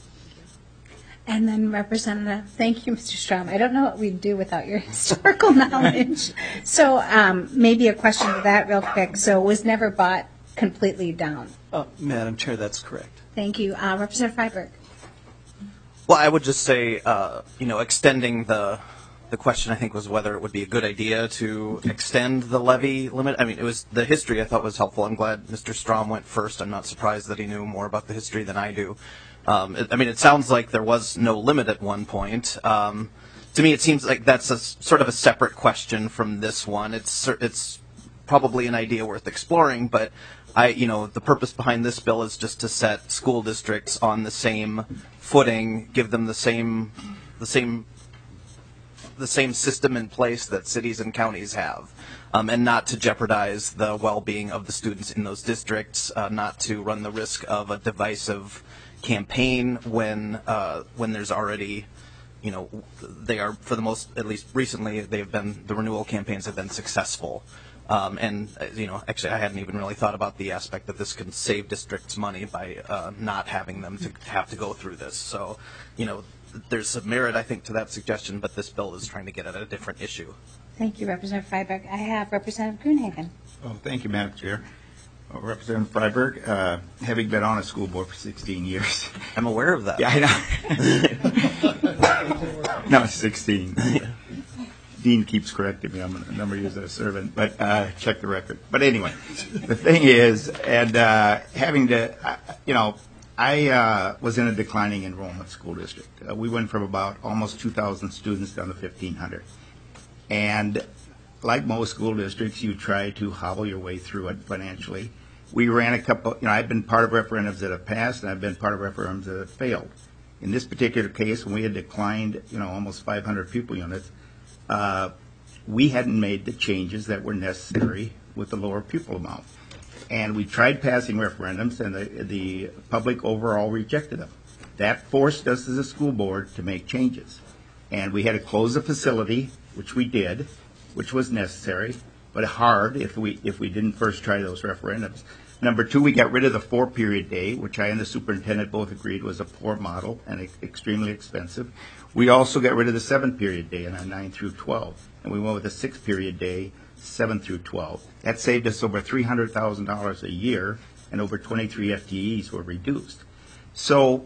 And then Representative, thank you, Mr. Strom. I don't know what we'd do without your historical knowledge. So maybe a question to that real quick. So it was never bought completely down? Madam Chair, that's correct. Thank you. Representative Freiberg. Well, I would just say, extending the question, I think, was whether it would be a good idea to extend the levy limit. I mean, it was the history I thought was helpful. I'm glad Mr. Strom went first. I'm not surprised that he knew more about the history than I do. It sounds like there was no limit at one point. To me, it seems like that's sort of a separate question from this one. It's probably an idea worth exploring, but the purpose behind this bill is just to set school districts on the same footing, give them the same system in place that cities and counties have, and not to jeopardize the well-being of the students in those districts, not to run the risk of a divisive campaign when there's already, they are, for the most, at least recently, the renewal campaigns have been successful. Actually, I hadn't even really thought about the aspect that this can save districts money by not having them to have to go through this. So, there's some merit, I think, to that suggestion, but this bill is trying to get at a different issue. Thank you, Representative Freiberg. I have Representative Gruenhagen. Oh, thank you, Madam Chair. Representative Freiberg, having been on a school board for 16 years. I'm aware of that. Yeah, I know. No, 16. Dean keeps correcting me. I'm a number user a servant, but check the record. But anyway, the thing is, and having to, I was in a declining enrollment school district. We went from about almost 2,000 students down to 1,500. And like most school districts, you try to hobble your way through it financially. We ran a couple, I've been part of referendums that have passed, and I've been part of referendums that have failed. In this particular case, when we had declined, almost 500 pupil units, we hadn't made the changes that were necessary with the lower pupil amount. And we tried passing referendums, and the public overall rejected them. That forced us as a school board to make changes. And we had to close the facility, which we did, which was necessary, but hard if we didn't first try those referendums. Number two, we got rid of the 4-period day, which I and the superintendent both agreed was a poor model and extremely expensive. We also got rid of the 7-period day in our 9 through 12, and we went with a 6-period day, 7 through 12. That saved us over $300,000 a year, and over 23 FTEs were reduced. So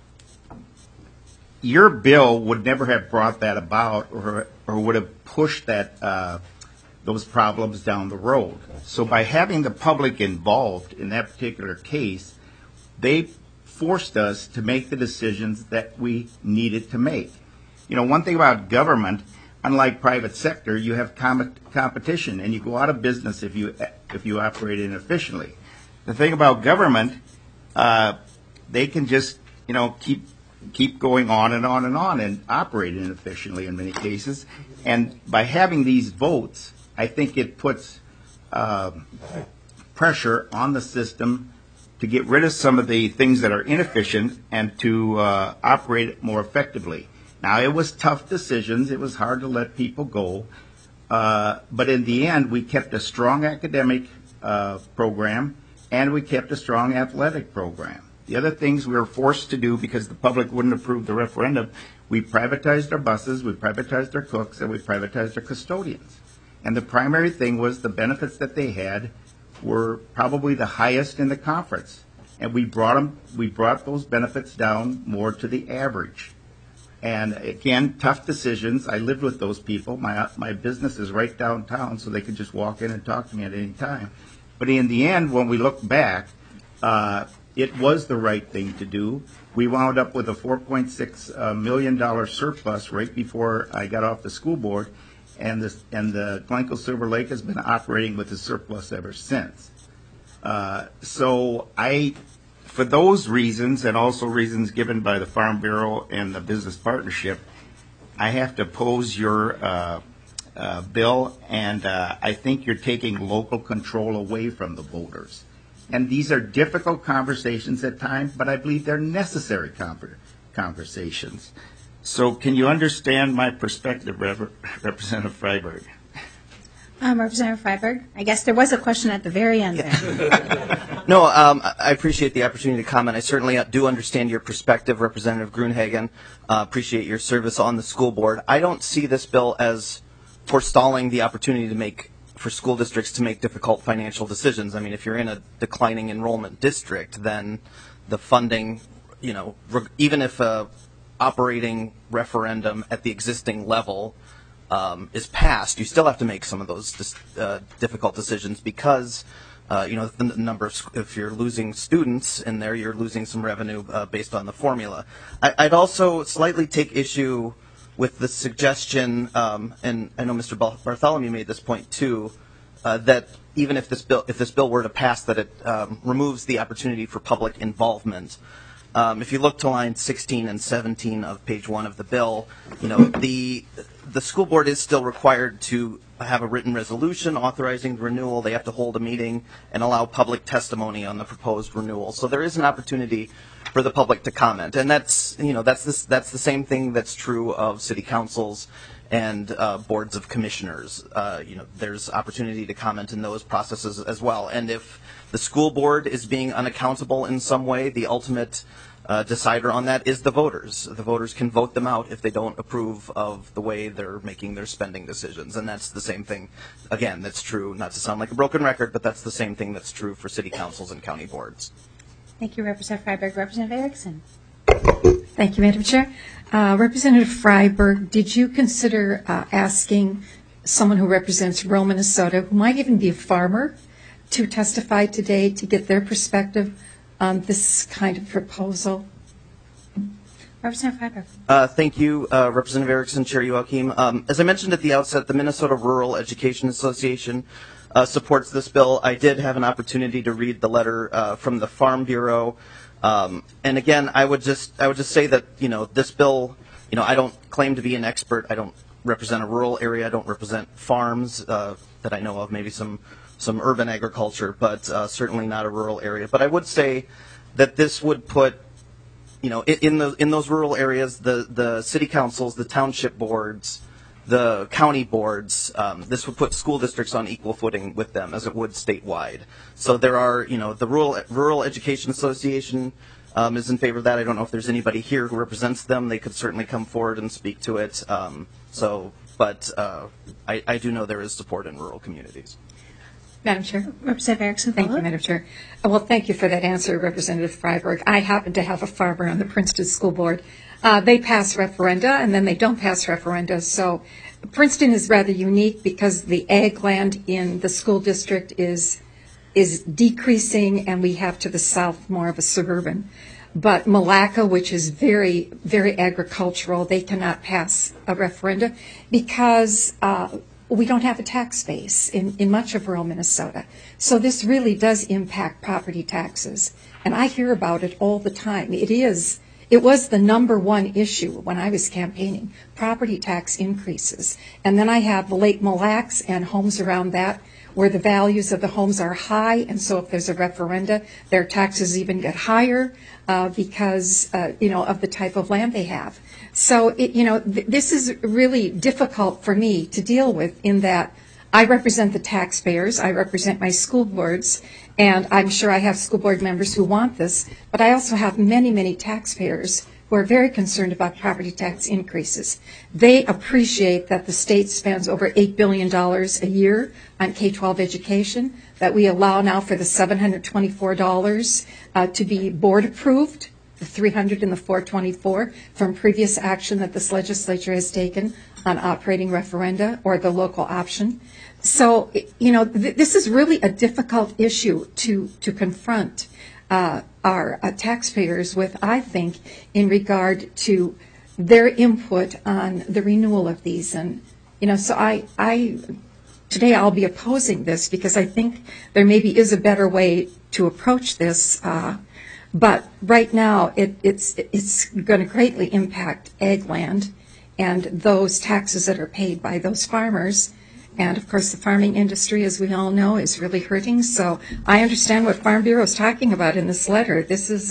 your bill would never have brought that about, or would have pushed that those problems down the road. So by having the public involved in that particular case, they forced us to make the decisions that we needed to make. One thing about government, unlike private sector, you have competition, and you go out of business if you operate inefficiently. The thing about government, they can just keep going on and on and on and operate inefficiently in many cases. And by having these votes, I think it puts pressure on the system to get rid of some of the things that are inefficient and to operate more effectively. Now, it was tough decisions. It was hard to let people go. But in the end, we kept a strong academic program, and we kept a strong athletic program. The other things we were forced to do because the public wouldn't approve the referendum, we privatized our buses, we privatized our cooks, and we privatized our custodians. And the primary thing was the benefits that they had were probably the highest in the conference. And we brought those benefits down more to the average. And again, tough decisions. I lived with those people. My business is right downtown, so they could just walk in and talk to me at any time. But in the end, when we look back, it was the right thing to do. We wound up with a $4.6 million surplus right before I got off the school board, and the Glencoe Silver Lake has been operating with a surplus ever since. So for those reasons, and also reasons given by the Farm Bureau and the Business Partnership, I have to oppose your bill, and I think you're taking local control away from the voters. And these are difficult conversations at times, but I believe they're necessary conversations. So can you understand my perspective, Representative Freiberg? Representative Freiberg, I guess there was a question at the very end there. No, I appreciate the opportunity to comment. I certainly do understand your perspective, Representative Gruenhagen. Appreciate your service on the school board. I don't see this bill as forestalling the opportunity for school districts to make difficult financial decisions. I mean, if you're in a declining enrollment district, then the funding, even if a operating referendum at the existing level is passed, you still have to make some of those difficult decisions because, the number of, if you're losing students in there, you're losing some revenue based on the formula. I'd also slightly take issue with the suggestion, and I know Mr. Bartholomew made this point too, that even if this bill were to pass, that it removes the opportunity for public involvement. If you look to lines 16 and 17 of page 1 of the bill, the school board is still required to have a written resolution authorizing the renewal. They have to hold a meeting and allow public testimony on the proposed renewal. So there is an opportunity for the public to comment, and that's the same thing that's true of city councils and boards of commissioners. There's opportunity to comment in those processes as well. And if the school board is being unaccountable in some way, the ultimate decider on that is the voters. The voters can vote them out if they don't approve of the way they're making their spending decisions. And that's the same thing, again, that's true, not to sound like a broken record, but that's the same thing that's true for city councils and county boards. Thank you, Representative Freiberg. Representative Erickson. Thank you, Madam Chair. Representative Freiberg, did you consider asking someone who represents rural Minnesota, who might even be a farmer, to testify today to get their perspective on this kind of proposal? Representative Freiberg. Thank you, Representative Erickson, Chair Joachim. As I mentioned at the outset, the Minnesota Rural Education Association supports this bill. I did have an opportunity to read the letter from the Farm Bureau. And again, I would just say that, this bill, I don't claim to be an expert. I don't represent a rural area. I don't represent farms that I know of, maybe some urban agriculture, but certainly not a rural area. But I would say that this would put, in those rural areas, the city councils, the township boards, the county boards, this would put school districts on equal footing with them as it would statewide. So there are, the Rural Education Association is in favor of that. I don't know if there's anybody here who represents them. They could certainly come forward and speak to it. But I do know there is support in rural communities. Madam Chair. Representative Erickson. Thank you, Madam Chair. Well, thank you for that answer, Representative Freiberg. I happen to have a farmer on the Princeton School Board. They pass referenda, and then they don't pass referenda. So Princeton is rather unique because the ag land in the school district is decreasing, and we have to the south more of a suburban. But Malacca, which is very, very agricultural, they cannot pass a referenda because we don't have a tax base in much of rural Minnesota. So this really does impact property taxes. And I hear about it all the time. It was the number one issue when I was campaigning, property tax increases. And then I have Lake Mille Lacs and homes around that where the values of the homes are high. And so if there's a referenda, their taxes even get higher because, of the type of land they have. So, this is really difficult for me to deal with in that I represent the taxpayers, I represent my school boards, and I'm sure I have school board members who want this, but I also have many, many taxpayers who are very concerned about property tax increases. They appreciate that the state spends over $8 billion a year on K-12 education, that we allow now for the $724 to be board approved, the $300 and the $424 from previous action that this legislature has taken on operating referenda or the local option. So, this is really a difficult issue to confront our taxpayers with, I think, in regard to their input on the renewal of these. And, so today I'll be opposing this because I think there maybe is a better way to approach this. But right now, it's going to greatly impact ag land and those taxes that are paid by those farmers. And, of course, the farming industry, as we all know, is really hurting. So I understand what Farm Bureau is talking about in this letter. This is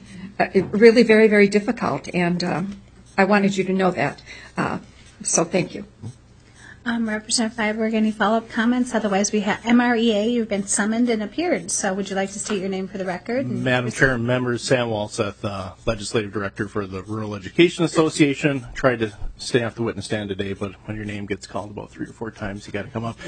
really very, very difficult, and I wanted you to know that. So thank you. Representative Freiberg, any follow-up comments? Otherwise, we have MREA. You've been summoned and appeared. So would you like to state your name for the record? Madam Chair and members, Sam Walseth, Legislative Director for the Rural Education Association. Tried to stay off the witness stand today, but when your name gets called about 3 or 4 times, you got to come up.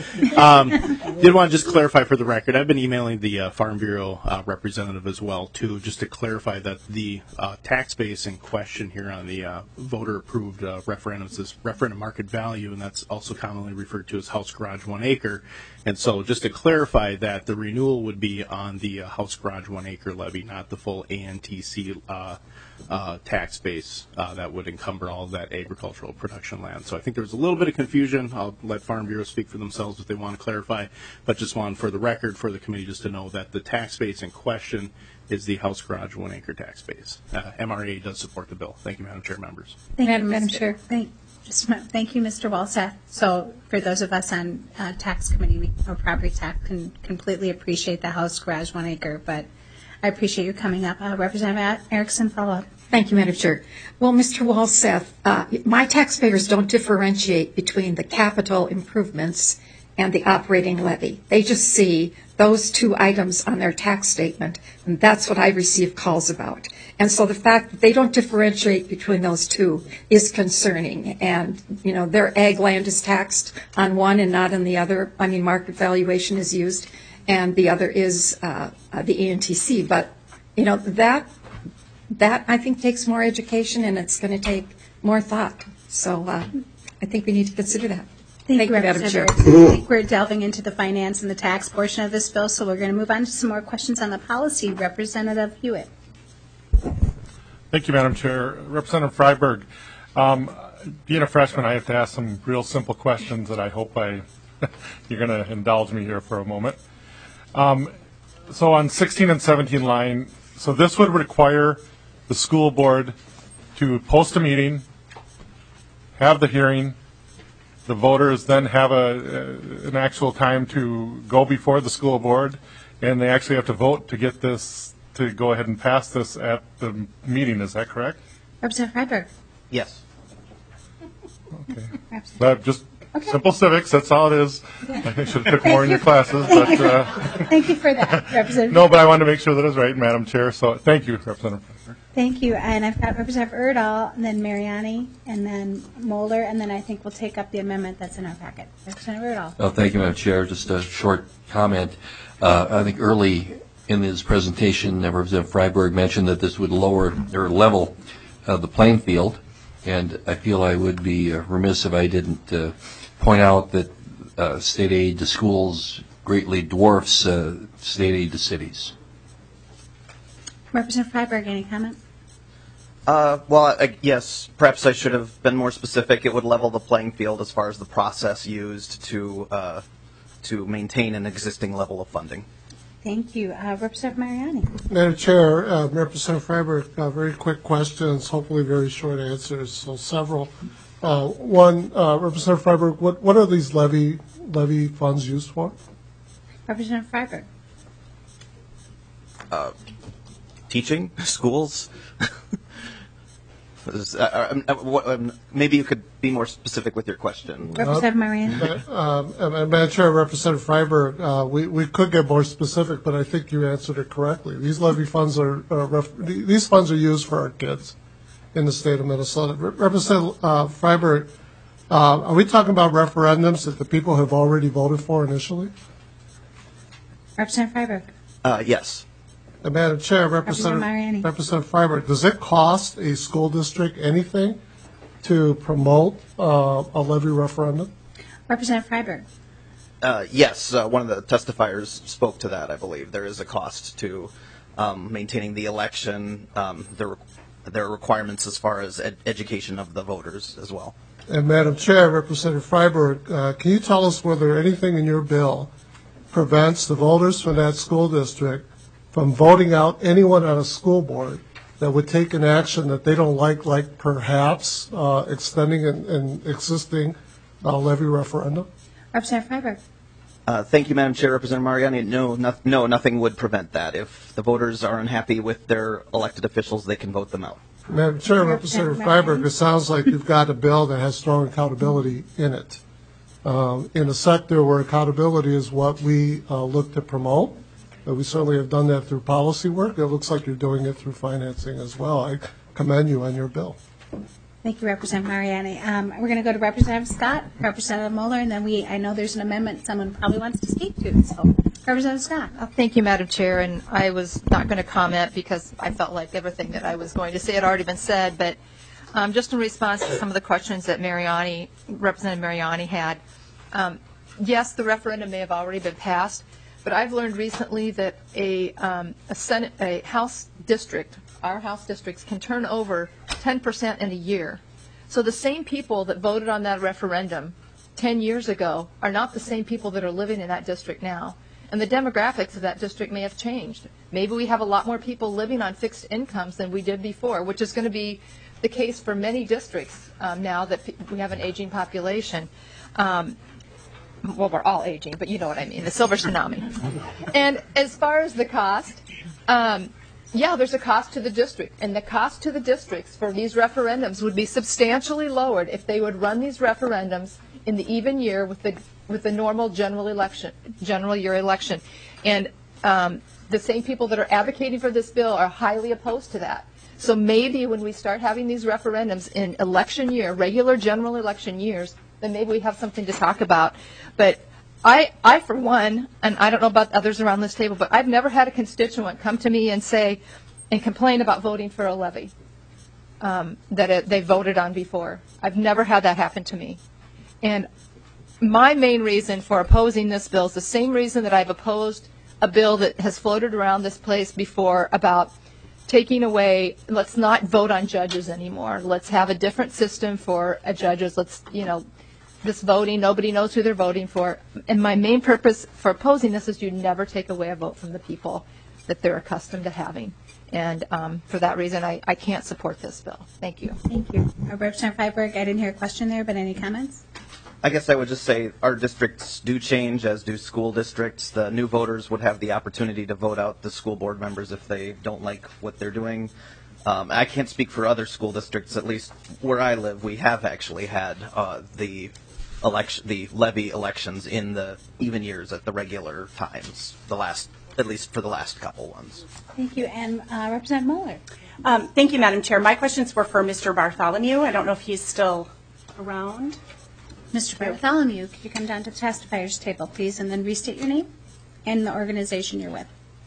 Did want to just clarify for the record, I've been emailing the Farm Bureau representative as well, too, just to clarify that the tax base in question here on the voter-approved referendums is referendum market value, and that's also commonly referred to as house garage 1 acre. And so just to clarify that the renewal would be on the house garage 1 acre levy, not the full ANTC tax base that would encumber all of that agricultural production land. So I think there was a little bit of confusion. I'll let Farm Bureau speak for themselves if they want to clarify, but just want for the record for the committee just to know that the tax base in question is the house garage 1 acre tax base. MRA does support the bill. Thank you, Madam Chair, members. Thank you, Madam Chair. Thank you, Mr. Walseth. So for those of us on tax committee or property tax can completely appreciate the house garage 1 acre, but I appreciate you coming up. Representative Erickson, follow up. Thank you, Madam Chair. Well, Mr. Walseth, my taxpayers don't differentiate between the capital improvements and the operating levy. They just see those 2 items on their tax statement, and that's what I receive calls about. And so the fact that they don't differentiate between those 2 is concerning. And, their ag land is taxed on one and not on the other. I mean, market valuation is used, and the other is the ANTC. But, that I think takes more education and it's going to take more thought. So I think we need to consider that. Thank you, Madam Chair. I think we're delving into the finance and the tax portion of this bill, so we're going to move on to some more questions on the policy. Representative Hewitt. Thank you, Madam Chair. Representative Freiberg, being a freshman, I have to ask some real simple questions that I hope you're going to indulge me here for a moment. So on 16 and 17 line, so this would require the school board to post a meeting, have the hearing, the voters then have an actual time to go before the school board, and they actually have to vote to get this, to go ahead and pass this at the meeting. Is that correct? Representative Freiberg. Yes. Okay. Just simple civics, that's all it is. I should have took more in your classes. Thank but you for that, Representative. No, but I wanted to make sure that is right, Madam Chair. So thank you, Representative Freiberg. Thank you. And I've got Representative Erdahl, and then Mariani, and then Moeller, and then I think we'll take up the amendment that's in our packet. Representative Erdahl. Well, thank you, Madam Chair. Just a short comment. I think early in his presentation, Representative Freiberg mentioned that this would lower or level the playing field, and I feel I would be remiss if I didn't point out that state aid to schools greatly dwarfs state aid to cities. Representative Freiberg, any comment? Yes, perhaps I should have been more specific. It would level the playing field as far as the process used to maintain an existing level of funding. Thank you. Representative Mariani. Madam Chair, Representative Freiberg, very quick questions, hopefully very short answers, so several. One, Representative Freiberg, what are these levy funds used for? Representative Freiberg. Teaching, schools. Maybe you could be more specific with your question. Representative Mariani. Madam Chair, Representative Freiberg, we could get more specific, but I think you answered it correctly. These levy funds these funds are used for our kids in the state of Minnesota. Representative Freiberg, are we talking about referendums that the people have already voted for initially? Representative Freiberg. Yes. Madam Chair, Representative Freiberg, does it cost a school district anything to promote a levy referendum? Representative Freiberg. Yes, one of the testifiers spoke to that, I believe. There is a cost to maintaining the election. There are requirements as far as education of the voters as well. And Madam Chair, Representative Freiberg, can you tell us whether anything in your bill prevents the voters from that school district from voting out anyone on a school board that would take an action that they don't like perhaps extending an existing levy referendum? Representative Freiberg. Thank you, Madam Chair. Representative Mariani, no, nothing would prevent that. If the voters are unhappy with their elected officials, they can vote them out. Madam Chair, Representative Freiberg, it sounds like you've got a bill that has strong accountability in it. In a sector where accountability is what we look to promote, we certainly have done that through policy work. It looks like you're doing it through financing as well. I commend you on your bill. Thank you, Representative Mariani. We're going to go to Representative Scott, Representative Moeller, and then I know there's an amendment someone probably wants to speak to. So, Representative Scott. Thank you, Madam Chair. And I was not going to comment because I felt like everything that I was going to say had already been said. But just in response to some of the questions that Representative Mariani had, yes, the referendum may have already been passed. But I've learned recently that a House district, our House districts, can turn over 10% in a year. So the same people that voted on that referendum 10 years ago are not the same people that are living in that district now. And the demographics of that district may have changed. Maybe we have a lot more people living on fixed incomes than we did before, which is going to be the case for many districts now that we have an aging population. Well, we're all aging, but you know what I mean, the silver tsunami. And as far as the cost, there's a cost to the district. And the cost to the districts for these referendums would be substantially lowered if they would run these referendums in the even year with the normal general year election. And the same people that are advocating for this bill are highly opposed to that. So maybe when we start having these referendums in election year, regular general election years, then maybe we have something to talk about. But I, for one, and I don't know about others around this table, but I've never had a constituent come to me and say, and complain about voting for a levy they voted on before. I've never had that happen to me. And my main reason for opposing this bill is the same reason that I've opposed a bill that has floated around this place before about taking away, let's not vote on judges anymore. Let's have a different system for judges. Let's, this voting, nobody knows who they're voting for. And my main purpose for opposing this is you never take away a vote from the people that they're accustomed to having. And for that reason, I can't support this bill. Thank you. Thank you. Representative Freiberg, I didn't hear a question there, but any comments? I guess I would just say our districts do change, as do school districts. The new voters would have the opportunity to vote out the school board members if they don't like what they're doing. I can't speak for other school districts. At least where I live, we have actually had the levy elections in the even years at the regular times, at least for the last couple ones. Thank you. And Representative Mueller. Thank you, Madam Chair. My questions were for Mr. Bartholomew. I don't know if he's still around. Mr. Bartholomew, could you come down to the testifiers table, please, and then restate your name and the organization you're with.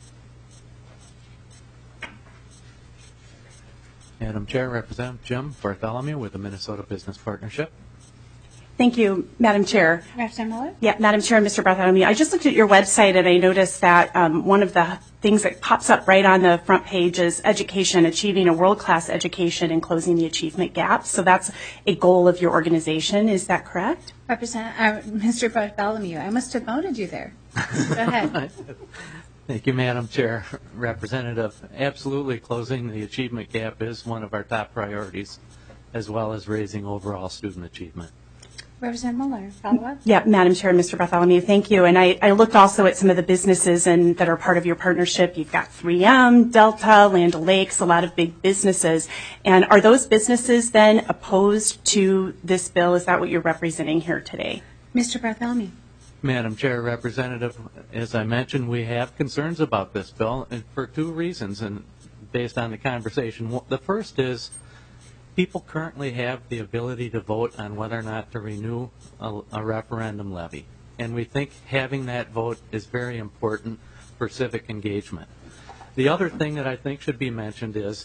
Madam Chair, Representative Jim Bartholomew with the Minnesota Business Partnership. Thank you, Madam Chair. Representative Mueller? Yeah, Madam Chair, Mr. Bartholomew, I just looked at your website and I noticed that one of the things that pops up right on the front page is education, achieving a world-class education and closing the achievement gap. So that's a goal of your organization. Is that correct? Mr. Bartholomew, I must have voted you there. Go ahead. Thank you, Madam Chair. Representative, absolutely closing the achievement gap is one of our top priorities, as well as raising overall student achievement. Representative Mueller, follow up? Yeah, Madam Chair, Mr. Bartholomew, thank you. And I looked also at some of the businesses that are part of your partnership. You've got 3M, Delta, Land O'Lakes, a lot of big businesses. And are those businesses then opposed to this bill? Is that what you're representing here today? Mr. Bartholomew. Madam Chair, Representative, as I mentioned, we have concerns about this bill and for two reasons, and based on the conversation. The first is people currently have the ability to vote on whether or not to renew a referendum levy. And we think having that vote is very important for civic engagement. The other thing that I think should be mentioned is,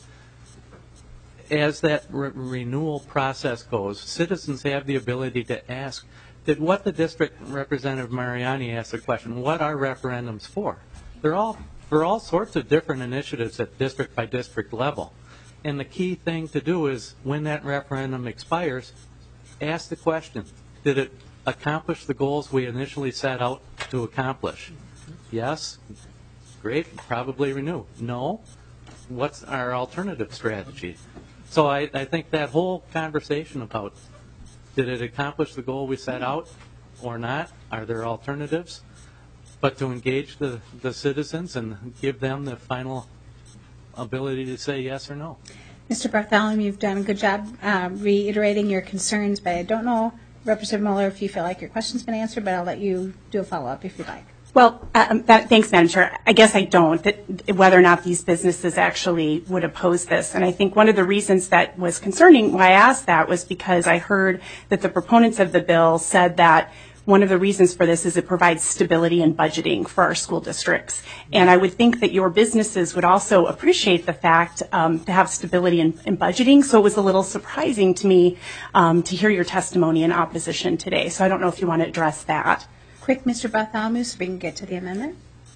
as that renewal process goes, citizens have the ability to ask, did what the district, Representative Mariani asked the question, what are referendums for? They're all for all sorts of different initiatives at district by district level. And the key thing to do is, when that referendum expires, ask the question, did it accomplish the goals we initially set out to accomplish? Yes? Great, probably renew. No? What's our alternative strategy? So I think that whole conversation about, did it accomplish the goal we set out or not? Are there alternatives? But to engage the citizens and give them the final ability to say yes or no. Mr. Bartholomew, you've done a good job reiterating your concerns, but I don't know, Representative Mueller, if you feel like your question's been answered, but I'll let you do a follow-up if you'd like. Well, thanks, Madam Chair. I guess I don't, whether or not these businesses actually would oppose this. And I think one of the reasons that was concerning why I asked that was because I heard that the proponents of the bill said that one of the reasons for this is it provides stability in budgeting for our school districts. And I would think that your businesses would also appreciate the fact to have stability in budgeting. So it was a little surprising to me to hear your testimony in opposition today. So I don't know if you want to address that. Quick, Mr. Bartholomew, so we can get to the amendment.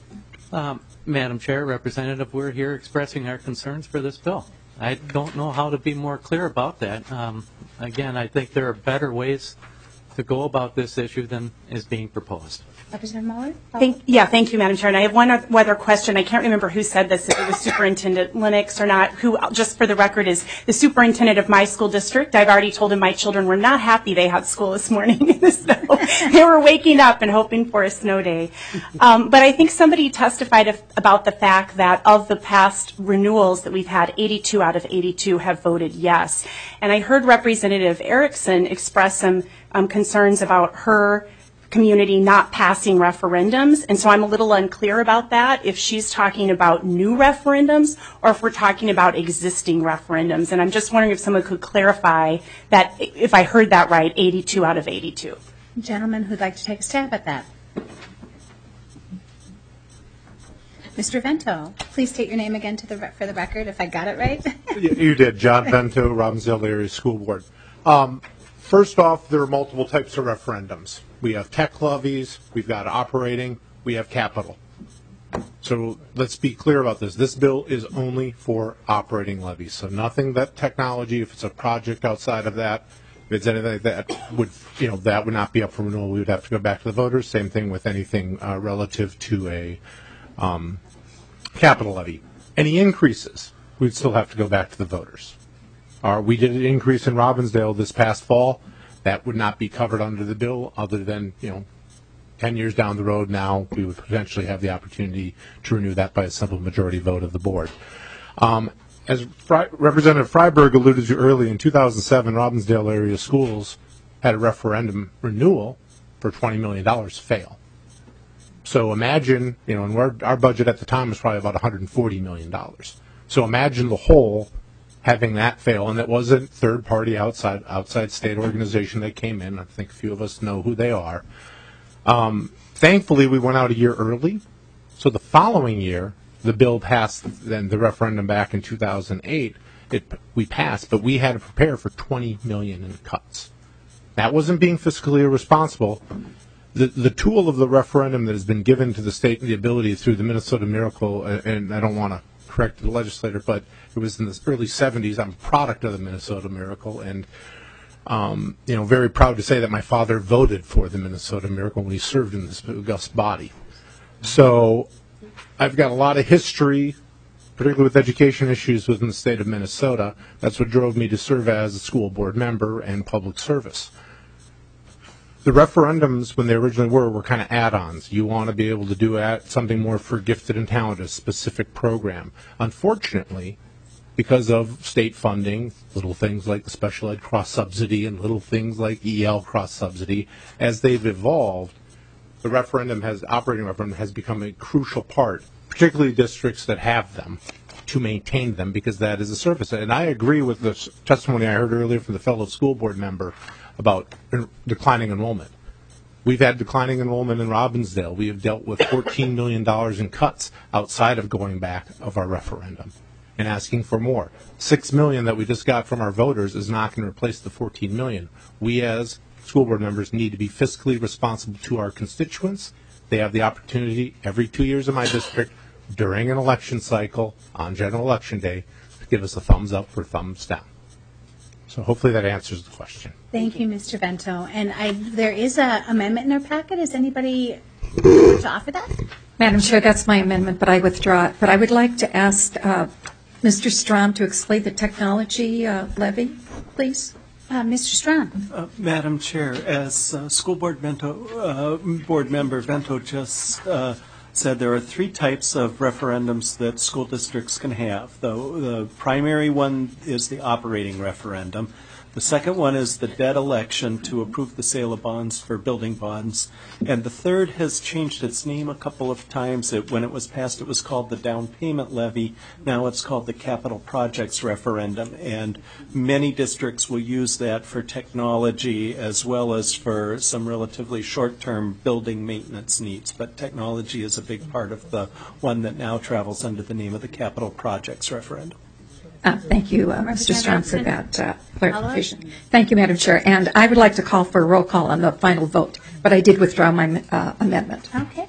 Madam Chair, Representative, we're here expressing our concerns for this bill. I don't know how to be more clear about that. Again, I think there are better ways to go about this issue than is being proposed. Representative Mueller? Thank you, Madam Chair. And I have one other question. I can't remember who said this, if it was Superintendent Lennox or not, who, just for the record, is the superintendent of my school district. I've already told him my children were not happy they had school this morning in the snow. They were waking up and hoping for a snow day. But I think somebody testified about the fact that of the past renewals that we've had, 82 out of 82 have voted yes. And I heard Representative Erickson express some concerns about her community not passing referendums, and so I'm a little unclear about that, if she's talking about new referendums or if we're talking about existing referendums. And I'm just wondering if someone could clarify that, if I heard that right, 82 out of 82. Gentleman who'd like to take a stab at that. Mr. Vento. please state your name again for the record, if I got it right. You did. John Vento, Robbinsdale Area School Board. First off, there are multiple types of referendums. We have tech levies, we've got operating, we have capital. So let's be clear about this. This bill is only for operating levies. So nothing that technology, if it's a project outside of that, if it's anything like that, that would not be up for renewal. We would have to go back to the voters. Same thing with anything relative to a capital levy. Any increases, we'd still have to go back to the voters. We did an increase in Robbinsdale this past fall. That would not be covered under the bill other than, 10 years down the road now, we would potentially have the opportunity to renew that by a simple majority vote of the board. As Representative Freiberg alluded to earlier, in 2007, Robbinsdale Area Schools had a referendum renewal for $20 million fail. So imagine, and our budget at the time was probably about $140 million. So imagine the whole having that fail, and it was a third-party outside state organization that came in. I think a few of us know who they are. Thankfully, we went out a year early, so the following year, the bill passed, then the referendum back in 2008, we passed, but we had to prepare for $20 million in cuts. That wasn't being fiscally irresponsible. The tool of the referendum that has been given to the state, the ability through the Minnesota Miracle, and I don't want to correct the legislator, but it was in the early 70s. I'm a product of the Minnesota Miracle, and very proud to say that my father voted for the Minnesota Miracle when he served in this august body. So I've got a lot of history, particularly with education issues within the state of Minnesota. That's what drove me to serve as a school board member and public service. The referendums, when they originally were kind of add-ons. You want to be able to do something more for gifted and talented, a specific program. Unfortunately, because of state funding, little things like the special ed cross-subsidy and little things like EL cross-subsidy, as they've evolved, the operating referendum has become a crucial part, particularly districts that have them, to maintain them, because that is a service. And I agree with the testimony I heard earlier from the fellow school board member about declining enrollment. We've had declining enrollment in Robbinsdale. We have dealt with $14 million in cuts outside of going back of our referendum and asking for more. $6 million that we just got from our voters is not going to replace the $14 million. We as school board members need to be fiscally responsible to our constituents. They have the opportunity every 2 years in my district during an election cycle on general election day to give us a thumbs up or thumbs down. So hopefully that answers the question. Thank you, Mr. Vento. And there is an amendment in our packet. Is anybody want to offer that? Madam Chair, that's my amendment, but I withdraw it. But I would like to ask Mr. Strom to explain the technology levy, please. Mr. Strom. Madam Chair, as school board member Vento just said, there are three types of referendums that school districts can have. The primary one is the operating referendum. The second one is the debt election to approve the sale of bonds for building bonds. And the third has changed its name a couple of times. When it was passed, it was called the down payment levy. Now it's called the capital projects referendum. And many districts will use that for technology as well as for some relatively short-term building maintenance needs. But technology is a big part of the one that now travels under the name of the capital projects referendum. Thank you, Mr. Strom, for that clarification. Thank you, Madam Chair. And I would like to call for a roll call on the final vote, but I did withdraw my amendment. Okay.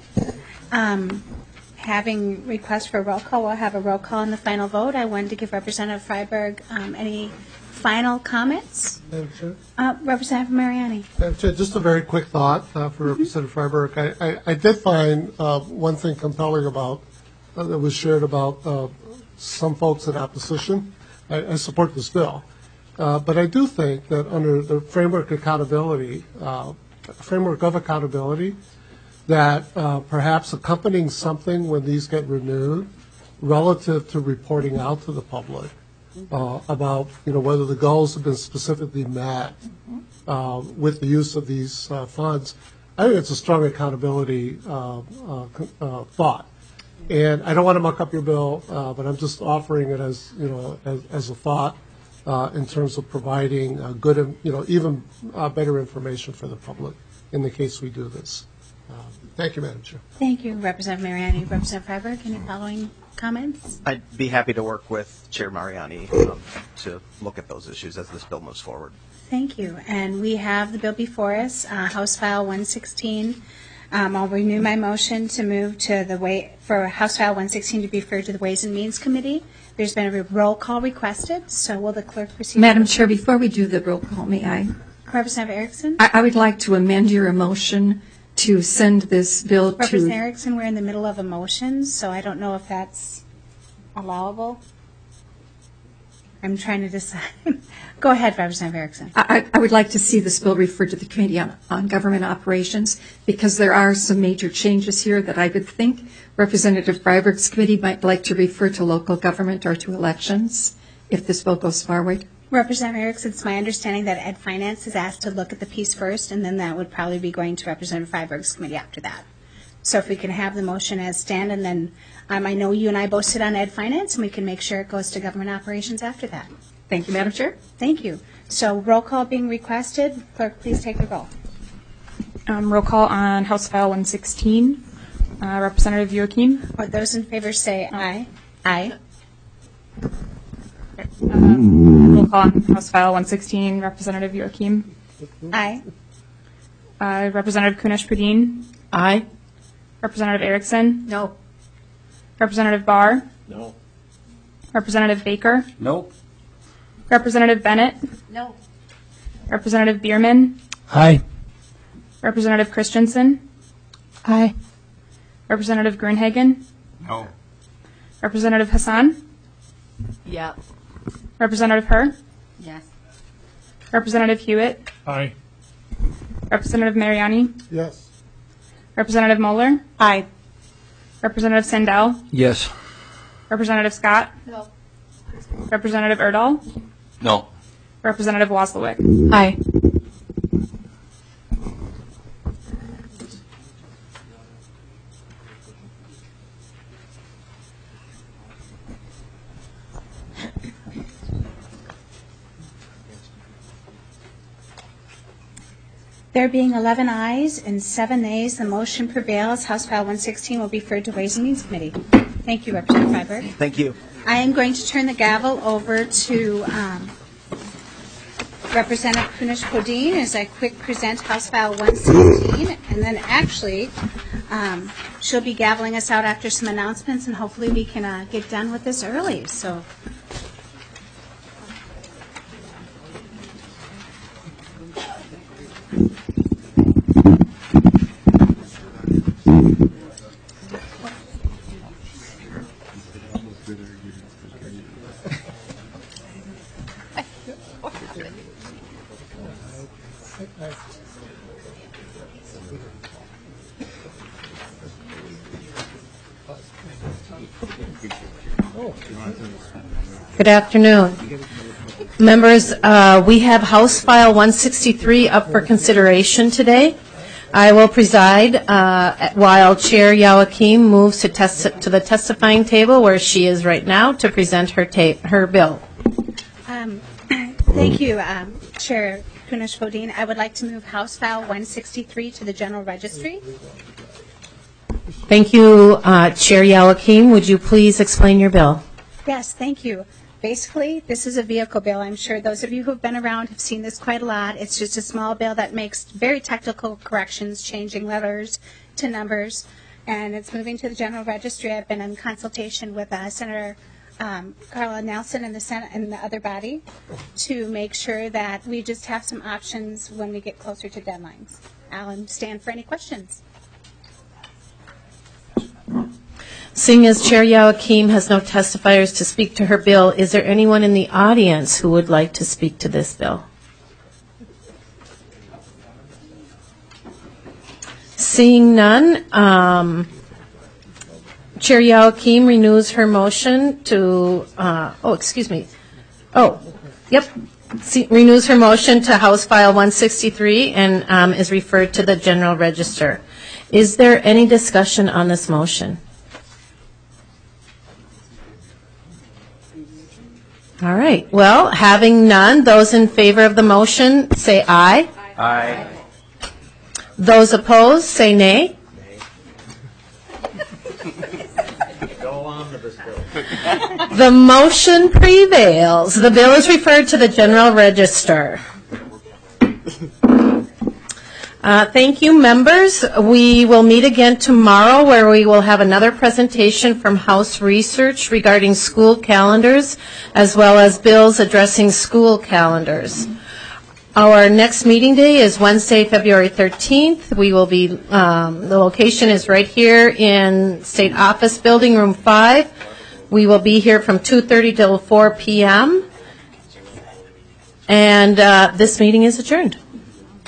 Having request for a roll call, we'll have a roll call on the final vote. I wanted to give Representative Freiberg any final comments. Madam Chair? Representative Mariani. Madam Chair, just a very quick thought for Representative Freiberg. I did find one thing compelling about that was shared about some folks in opposition. I support this bill. But I do think that under the framework of accountability, that perhaps accompanying something when these get renewed relative to reporting out to the public about whether the goals have been specifically met with the use of these funds, I think it's a strong accountability thought. And I don't want to muck up your bill, but I'm just offering it as as a thought in terms of providing good, even better information for the public in the case we do this. Thank you, Madam Chair. Thank you, Representative Mariani. Representative Freiberg, any following comments? I'd be happy to work with Chair Mariani to look at those issues as this bill moves forward. Thank you. And we have the bill before us, House File 116. I'll renew my motion to move to for House File 116 to be referred to the Ways and Means Committee. There's been a roll call requested, so will the clerk proceed? Madam Chair, before we do the roll call, may I? Representative Erickson? I would like to amend your motion to send this bill to... Representative Erickson, we're in the middle of a motion, so I don't know if that's allowable. I'm trying to decide. Go ahead, Representative Erickson. I would like to see this bill referred to the Committee on Government Operations because there are some major changes here that I would think Representative Freiberg's committee might like to refer to local government or to elections if this bill goes forward. Representative Erickson, it's my understanding that Ed Finance is asked to look at the piece first, and then that would probably be going to Representative Freiberg's committee after that. So if we can have the motion as stand, and then I know you and I both sit on Ed Finance, and we can make sure it goes to Government Operations after that. Thank you, Madam Chair. Thank you. So roll call being requested. Clerk, please take the roll. Roll call on House File 116. Representative Joachim. Or those in favor say aye. Aye. Roll call on House File 116. Representative Joachim. Aye. Representative Kunesh-Podein. Aye. Representative Erickson. No. Representative Barr. No. Representative Baker. No. Representative Bennett. No. Representative Bierman. Aye. Representative Christensen. Aye. Representative Grunhagen. No. Representative Hassan. Yeah. Representative Herr. Yes. Representative Hewitt. Aye. Representative Mariani. Yes. Representative Mueller. Aye. Representative Sandell. Yes. Representative Scott. No. Representative Erdahl. No. Representative Waslewick. Aye. There being 11 ayes and 7 nays, the motion prevails. House File 116 will be referred to Ways and Means Committee. Thank you, Representative Freiberg. Thank you. I am going to turn the gavel over to Representative Kunesh-Podein as I quick present House File 116, and then actually she'll be gaveling us out after some announcements, and hopefully we can get done with this early. So. Good afternoon. Members, we have House File 163 up for consideration today. I will preside while Chair Joachim moves to the testifying table where she is right now to present her bill. Thank you, Chair Kunesh-Podein. I would like to move House File 163 to the General Registry. Thank you, Chair Joachim. Would you please explain your bill? Yes, thank you. Basically, this is a vehicle bill. I'm sure those of you who have been around have seen this quite a lot. It's just a small bill that makes very technical corrections, changing letters to numbers, and it's moving to the General Registry. I've been in consultation with Senator Carla Nelson and the Senate and the other body to make sure that we just have some options when we get closer to deadlines. I'll stand for any questions. Seeing as Chair Joachim has no testifiers to speak to her bill, is there anyone in the audience who would like to speak to this bill? Seeing none, Chair Joachim renews her motion to, renews her motion to House File 163 and is referred to the General Register. Is there any discussion on this motion? All right. Well, having none, those in favor of the motion say aye. Aye. Those opposed, say nay. The motion prevails. The bill is referred to the General Register. Thank you, members. We will meet again tomorrow where we will have another presentation from House Research regarding school calendars as well as bills addressing school calendars. Our next meeting day is Wednesday, February 13th. We will be, the location is right here in State Office Building, Room 5. We will be here from 2:30 till 4 p.m. And this meeting is adjourned.